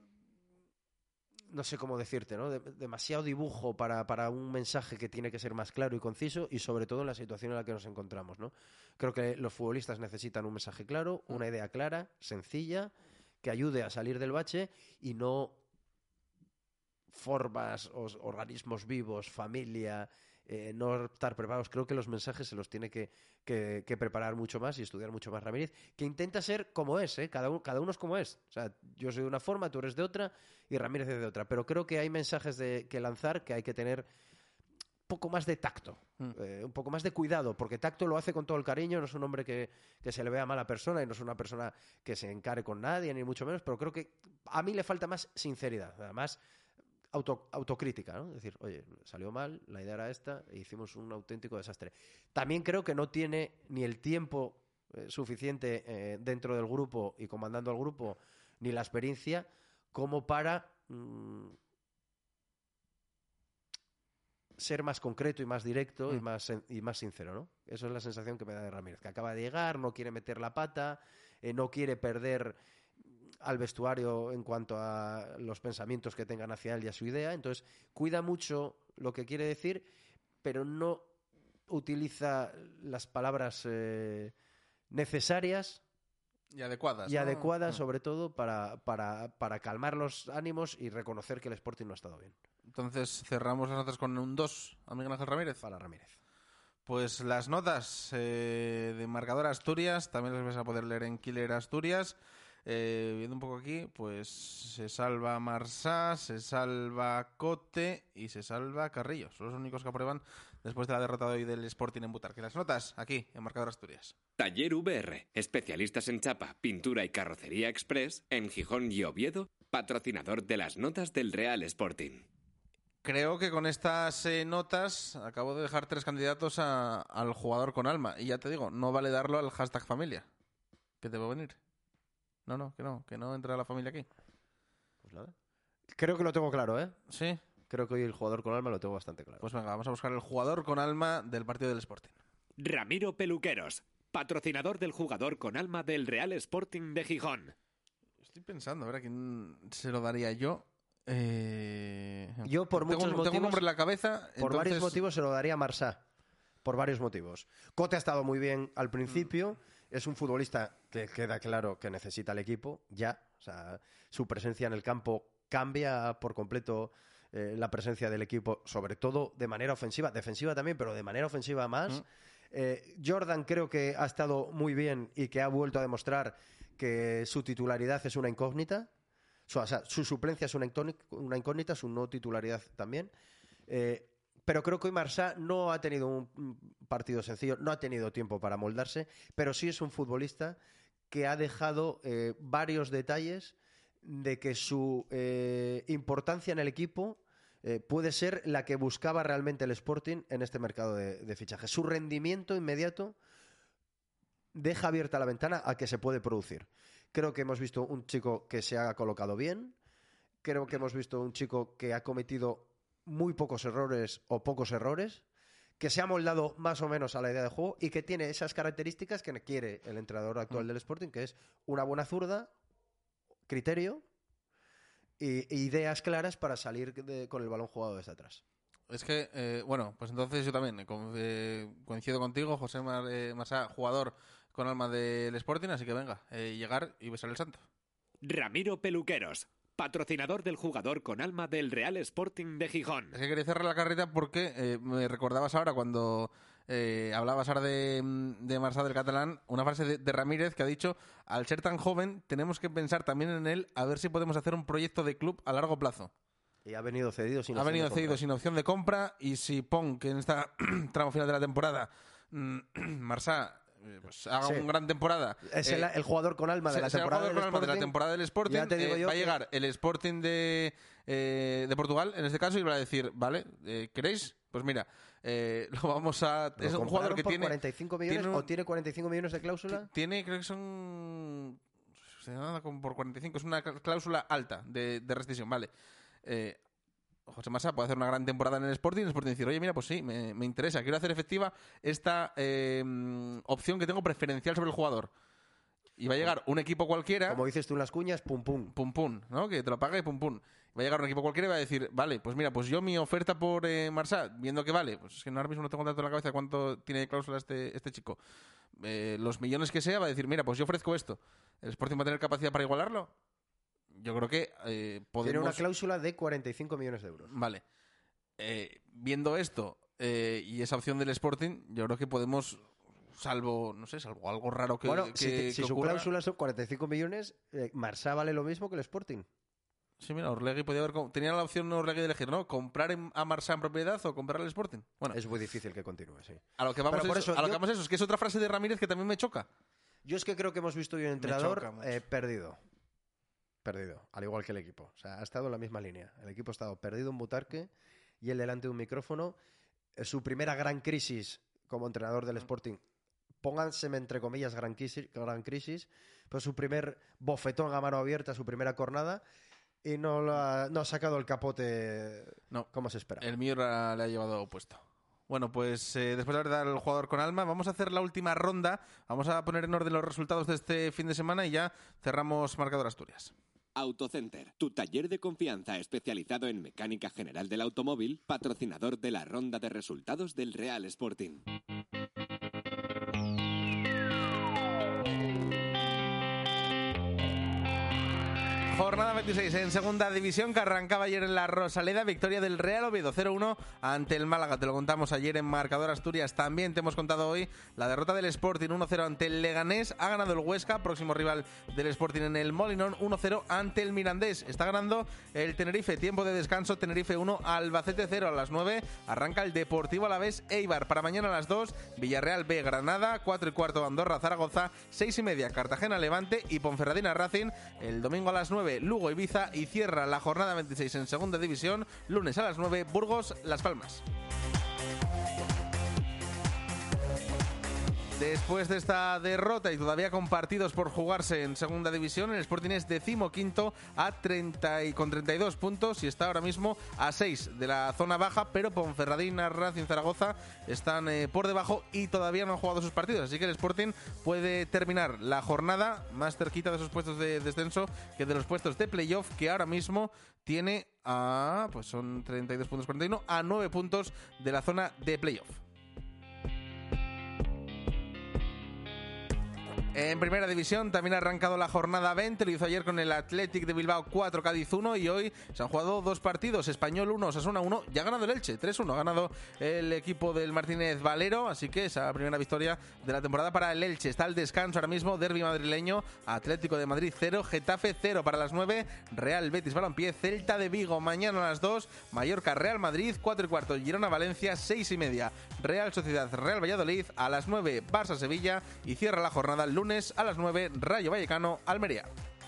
no sé cómo decirte, ¿no? De, demasiado dibujo para, para un mensaje que tiene que ser más claro y conciso, y sobre todo en la situación en la que nos encontramos, ¿no? Creo que los futbolistas necesitan un mensaje claro, una idea clara, sencilla, que ayude a salir del bache, y no formas, os, organismos vivos, familia, eh, no estar preparados. Creo que los mensajes se los tiene que, que, que preparar mucho más y estudiar mucho más Ramírez, que intenta ser como es, ¿eh? Cada uno, cada uno es como es. O sea, yo soy de una forma, tú eres de otra y Ramírez es de otra. Pero creo que hay mensajes de, que lanzar que hay que tener un poco más de tacto, mm. eh, un poco más de cuidado, porque tacto lo hace con todo el cariño, no es un hombre que, que se le vea mala persona y no es una persona que se encare con nadie, ni mucho menos, pero creo que a mí le falta más sinceridad, además auto, autocrítica, ¿no? Es decir, oye, salió mal, la idea era esta, e hicimos un auténtico desastre. También creo que no tiene ni el tiempo eh, suficiente eh, dentro del grupo y comandando al grupo, ni la experiencia como para mmm, ser más concreto y más directo mm. y, más, y más sincero, ¿no? Eso es la sensación que me da de Ramírez, que acaba de llegar, no quiere meter la pata, eh, no quiere perder al vestuario en cuanto a los pensamientos que tengan hacia él y a su idea. Entonces cuida mucho lo que quiere decir, pero no utiliza las palabras eh, necesarias y adecuadas, y ¿no? adecuadas mm. sobre todo para, para, para calmar los ánimos y reconocer que el Sporting no ha estado bien. Entonces cerramos las notas con un dos a Miguel Ángel Ramírez. Para Ramírez. Pues las notas eh, de Marcador Asturias también las vais a poder leer en Killer Asturias. Eh, viendo un poco aquí, pues se salva Marsá, se salva Cote y se salva Carrillo. Son los únicos que aprueban después de la derrota de hoy del Sporting en Butarque. Las notas aquí en Marcador Asturias. Taller V R, especialistas en chapa, pintura y carrocería express en Gijón y Oviedo, patrocinador de las notas del Real Sporting. Creo que con estas eh, notas acabo de dejar tres candidatos a, al jugador con alma. Y ya te digo, no vale darlo al hashtag familia. ¿Qué te va a venir? No, no, que no, que no entra la familia aquí. Pues nada. Creo que lo tengo claro, ¿eh? Sí. Creo que hoy el jugador con alma lo tengo bastante claro. Pues venga, vamos a buscar el jugador con alma del partido del Sporting. Ramiro Peluqueros, patrocinador del jugador con alma del Real Sporting de Gijón. Estoy pensando, a ver a quién se lo daría yo. Eh... Yo por tengo, muchos tengo motivos... un nombre en la cabeza. Por entonces... varios motivos se lo daría a Marsá. Por varios motivos. Cote ha estado muy bien al principio. Mm. Es un futbolista que queda claro que necesita el equipo, ya. O sea, su presencia en el campo cambia por completo eh, la presencia del equipo, sobre todo de manera ofensiva, defensiva también, pero de manera ofensiva más. Mm. Eh, Jordan creo que ha estado muy bien y que ha vuelto a demostrar que su titularidad es una incógnita. O sea, su suplencia es una incógnita, su no titularidad también. Eh, Pero creo que hoy Marsá no ha tenido un partido sencillo, no ha tenido tiempo para moldarse, pero sí es un futbolista que ha dejado eh, varios detalles de que su eh, importancia en el equipo eh, puede ser la que buscaba realmente el Sporting en este mercado de, de fichajes. Su rendimiento inmediato deja abierta la ventana a que se puede producir. Creo que hemos visto un chico que se ha colocado bien, creo que hemos visto un chico que ha cometido muy pocos errores o pocos errores, que se ha moldado más o menos a la idea de juego y que tiene esas características que quiere el entrenador actual del Sporting, que es una buena zurda, criterio e ideas claras para salir de, con el balón jugado desde atrás. Es que, eh, bueno, pues entonces yo también eh, coincido contigo, José Mar, eh, Marsá, jugador con alma del Sporting, así que venga, eh, llegar y besar el santo. Ramiro Peluqueros, patrocinador del jugador con alma del Real Sporting de Gijón. Es que quería cerrar la carreta porque eh, me recordabas ahora cuando eh, hablabas ahora de, de Marsá del catalán, una frase de, de Ramírez que ha dicho: al ser tan joven tenemos que pensar también en él a ver si podemos hacer un proyecto de club a largo plazo. Y ha venido cedido sin ha opción venido de cedido compra. sin opción de compra, y si Pon, que en esta tramo final de la temporada Marsá eh, pues, haga Sí. una gran temporada, Es eh, el, el jugador con alma de se- la será el temporada jugador del con alma de la Sporting. temporada del Sporting, Ya te digo eh, yo va a que- llegar el Sporting de, eh, de Portugal, en este caso, y va a decir, vale, eh, ¿queréis? Pues mira, eh, lo vamos a... ¿Lo Es un jugador compraron que por tiene... cuarenta y cinco millones tiene un- o tiene cuarenta y cinco millones de cláusula? Tiene, creo que son... Se llama como por cuarenta y cinco, es una cláusula alta de, de rescisión, vale. Eh, José Marsá puede hacer una gran temporada en el Sporting y el Sporting decir, oye, mira, pues sí, me, me interesa, quiero hacer efectiva esta eh, opción que tengo preferencial sobre el jugador. Y va a llegar un equipo cualquiera... Como dices tú en las cuñas, pum pum. Pum pum, ¿no? Que te lo pague, pum pum. Va a llegar un equipo cualquiera y va a decir, vale, pues mira, pues yo mi oferta por eh, Marsá, viendo que vale, pues es que ahora mismo no tengo tanto en la cabeza cuánto tiene de cláusula este, este chico. Eh, los millones que sea, va a decir, mira, pues yo ofrezco esto. ¿El Sporting va a tener capacidad para igualarlo? Yo creo que eh, podemos... Tiene una cláusula de cuarenta y cinco millones de euros. Vale. Eh, viendo esto eh, y esa opción del Sporting, yo creo que podemos, salvo, no sé, salvo algo raro que, bueno, que, si, te- que si su ocurra. cláusula son cuarenta y cinco millones, eh, Marsá vale lo mismo que el Sporting. Sí, mira, Orlegui podía haber... com- Tenía la opción Orlegui de elegir, ¿no? ¿Comprar en- a Marsá en propiedad o comprar al Sporting? Bueno, Es muy difícil que continúe, sí. a lo que vamos, Pero por es, eso a lo yo- que vamos es eso, es que es otra frase de Ramírez que también me choca. Yo es que creo que hemos visto hoy un entrenador choca mucho. eh, perdido. Perdido, al igual que el equipo. O sea, ha estado en la misma línea. El equipo ha estado perdido en Butarque y él delante de un micrófono. Eh, Su primera gran crisis como entrenador del Sporting, pónganseme entre comillas gran crisis, gran crisis, pues su primer bofetón a mano abierta, su primera cornada, y no, lo ha, no ha sacado el capote No. como se espera. El mío la- le ha llevado puesto. Bueno, pues eh, después de haber dado al jugador con alma, vamos a hacer la última ronda. Vamos a poner en orden los resultados de este fin de semana y ya cerramos Marcador Asturias. Autocenter, tu taller de confianza especializado en mecánica general del automóvil, patrocinador de la ronda de resultados del Real Sporting. Jornada veintiséis en segunda división que arrancaba ayer en la Rosaleda, victoria del Real Oviedo cero uno ante el Málaga. Te lo contamos ayer en Marcador Asturias. También te hemos contado hoy la derrota del Sporting uno cero ante el Leganés. Ha ganado el Huesca, próximo rival del Sporting en el Molinón, uno cero ante el Mirandés. Está ganando el Tenerife, tiempo de descanso, Tenerife uno, Albacete cero. A las nueve arranca el Deportivo Alavés Eibar. Para mañana a las dos, Villarreal B, Granada, cuatro y cuarto Andorra, Zaragoza, seis y media Cartagena, Levante y Ponferradina Racing. El domingo a las nueve Lugo Ibiza, y cierra la jornada veintiséis en segunda división, lunes a las nueve Burgos Las Palmas. Después de esta derrota y todavía con partidos por jugarse en segunda división, el Sporting es decimoquinto a treinta y, con treinta y dos puntos y está ahora mismo a seis de la zona baja, pero Ponferradina, Racing, Zaragoza están eh, por debajo y todavía no han jugado sus partidos, así que el Sporting puede terminar la jornada más cerquita de esos puestos de descenso que de los puestos de playoff, que ahora mismo tiene a, pues son treinta y dos puntos, cuarenta y uno, a nueve puntos de la zona de playoff. En primera división también ha arrancado la jornada veinte, lo hizo ayer con el Athletic de Bilbao cuatro, Cádiz uno, y hoy se han jugado dos partidos, Español uno, Osasuna uno, ya ha ganado el Elche, tres uno, ha ganado el equipo del Martínez Valero, así que esa primera victoria de la temporada para el Elche. Está el descanso ahora mismo, derbi madrileño, Atlético de Madrid cero, Getafe cero. Para las nueve, Real Betis Balompié, Celta de Vigo. Mañana a las dos, Mallorca Real Madrid, cuatro y cuarto, Girona Valencia, seis y media, Real Sociedad Real Valladolid. A las nueve, Barça Sevilla, y cierra la jornada el lunes a las nueve, Rayo Vallecano Almería.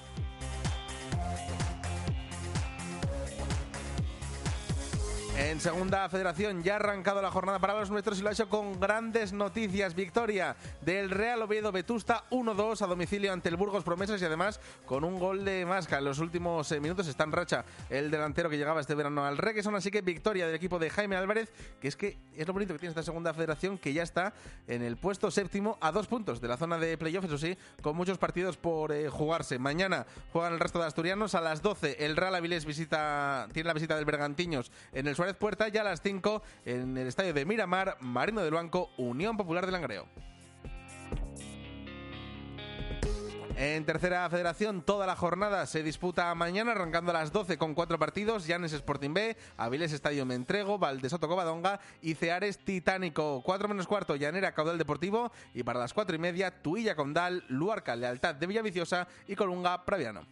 En segunda federación ya ha arrancado la jornada para los nuestros y lo ha hecho con grandes noticias. Victoria del Real Oviedo Vetusta uno dos a domicilio ante el Burgos Promesas, y además con un gol de Masca en los últimos eh, minutos. Está en racha el delantero que llegaba este verano al Requesón, así que victoria del equipo de Jaime Álvarez, que es que es lo bonito que tiene esta segunda federación, que ya está en el puesto séptimo a dos puntos de la zona de playoff, eso sí, con muchos partidos por eh, jugarse. Mañana juegan el resto de asturianos. A las doce el Real Avilés visita, tiene la visita del Bergantiños en el Suárez Puerta, ya a las cinco en el estadio de Miramar, Marino del Banco, Unión Popular de Langreo. En tercera federación, toda la jornada se disputa mañana, arrancando a las doce con cuatro partidos: Llanes Sporting B, Avilés Estadio Mentrego, Valdesoto Covadonga y Ceares Titánico. Cuatro menos cuarto, Llanera Caudal Deportivo, y para las cuatro y media, Tuilla Condal, Luarca Lealtad de Villaviciosa y Colunga Praviano.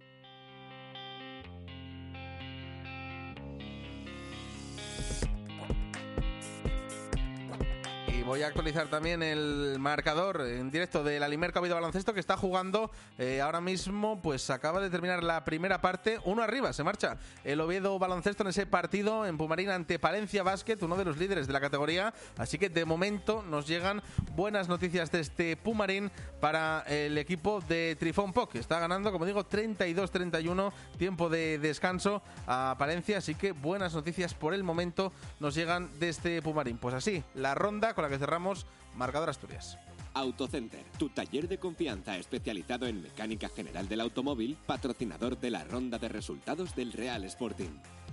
Voy a actualizar también el marcador en directo del Alimerca Oviedo Baloncesto, que está jugando eh, ahora mismo. Pues acaba de terminar la primera parte, uno arriba, se marcha el Oviedo Baloncesto en ese partido en Pumarín ante Palencia Basket, uno de los líderes de la categoría. Así que de momento nos llegan buenas noticias de este Pumarín para el equipo de Trifón Poc, que está ganando, como digo, treinta y dos treinta y uno, tiempo de descanso a Palencia. Así que buenas noticias por el momento nos llegan de este Pumarín. Pues así, la ronda con la que cerramos Marcador Asturias. Autocenter, tu taller de confianza especializado en mecánica general del automóvil, patrocinador de la ronda de resultados del Real Sporting.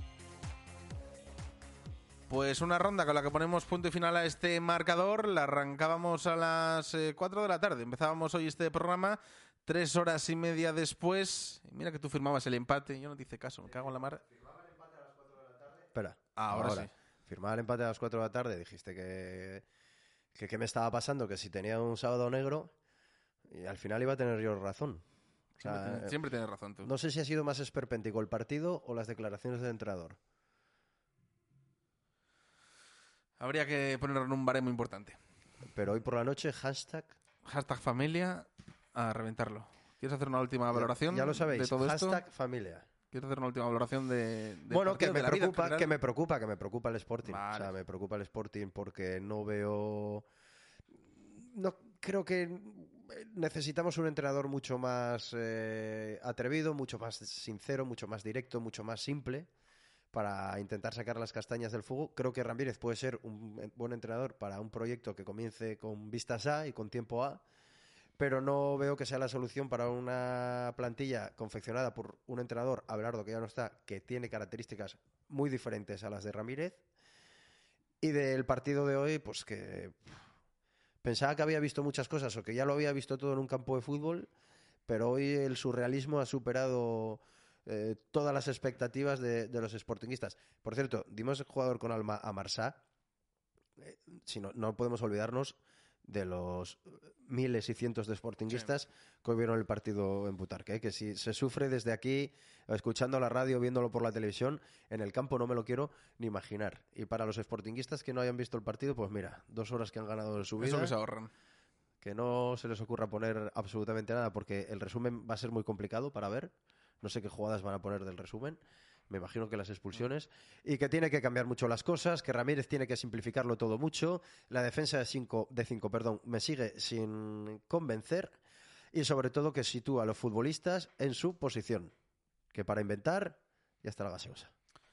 Pues una ronda con la que ponemos punto y final a este marcador. La arrancábamos a las eh, cuatro de la tarde. Empezábamos hoy este programa, tres horas y media después. Mira que tú firmabas el empate, yo no te hice caso, me cago en la mar. ¿Firmaba el empate a las cuatro de la tarde? Espera, ah, ahora, ahora sí. Firmaba el empate a las cuatro de la tarde, dijiste que... que qué me estaba pasando, que si tenía un sábado negro, y al final iba a tener yo razón. O sea, siempre, siempre tienes razón tú. No sé si ha sido más esperpéntico el partido o las declaraciones del entrenador. Habría que ponerlo en un baremo importante. Pero hoy por la noche, hashtag... Hashtag familia, a reventarlo. ¿Quieres hacer una última valoración? Ya, ya lo sabéis, de todo hashtag esto? familia. ¿Quieres hacer una última valoración de, de bueno, partido, que me de la preocupa, vida, que me preocupa, que me preocupa el Sporting. Vale. O sea, me preocupa el Sporting porque no veo... No creo que necesitamos un entrenador mucho más eh, atrevido, mucho más sincero, mucho más directo, mucho más simple para intentar sacar las castañas del fuego. Creo que Ramírez puede ser un buen entrenador para un proyecto que comience con vistas A y con tiempo A, pero no veo que sea la solución para una plantilla confeccionada por un entrenador, Abelardo, que ya no está, que tiene características muy diferentes a las de Ramírez. Y del partido de hoy, pues que pensaba que había visto muchas cosas o que ya lo había visto todo en un campo de fútbol, pero hoy el surrealismo ha superado eh, todas las expectativas de, de los sportinguistas. Por cierto, dimos el jugador con alma a Marsá. Eh, si no, no podemos olvidarnos de los miles y cientos de sportinguistas sí. que hoy vieron el partido en Butarque, ¿eh? Que si se sufre desde aquí, escuchando la radio, viéndolo por la televisión, en el campo no me lo quiero ni imaginar. Y para los sportinguistas que no hayan visto el partido, pues mira, dos horas que han ganado de su vida. Eso que se ahorran. Que no se les ocurra poner absolutamente nada, porque el resumen va a ser muy complicado para ver. No sé qué jugadas van a poner del resumen. Me imagino que las expulsiones, y que tiene que cambiar mucho las cosas, que Ramírez tiene que simplificarlo todo mucho. La defensa de cinco, de cinco, perdón, me sigue sin convencer, y sobre todo que sitúa a los futbolistas en su posición, que para inventar ya está la gaseosa.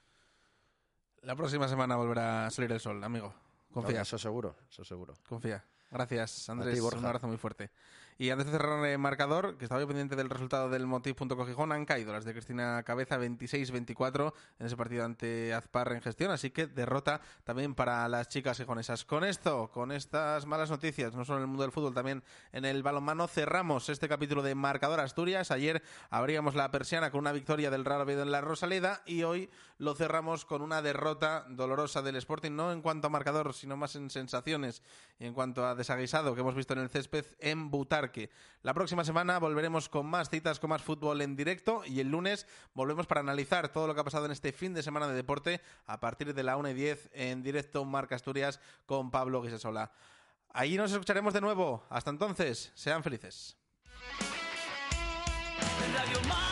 La próxima semana volverá a salir el sol, amigo. Confía. No, eso seguro, eso seguro. Confía. Gracias, Andrés. ti, Borja. Un abrazo muy fuerte. Y antes de cerrar el marcador, que estaba yo pendiente del resultado del Motiv punto co Gijón, han caído las de Cristina Cabeza veintiséis veinticuatro en ese partido ante Azpar en gestión, así que derrota también para las chicas gijonesas. Con esto, con estas malas noticias, no solo en el mundo del fútbol, también en el balonmano, cerramos este capítulo de Marcador Asturias. Ayer abríamos la persiana con una victoria del Real Oviedo en la Rosaleda y hoy lo cerramos con una derrota dolorosa del Sporting, no en cuanto a marcador, sino más en sensaciones y en cuanto a desaguisado que hemos visto en el césped en Butarque. La próxima semana volveremos con más citas, con más fútbol en directo, y el lunes volvemos para analizar todo lo que ha pasado en este fin de semana de deporte a partir de la una y diez en directo Marca Asturias con Pablo Guisasola. Allí nos escucharemos de nuevo. Hasta entonces, sean felices. Radio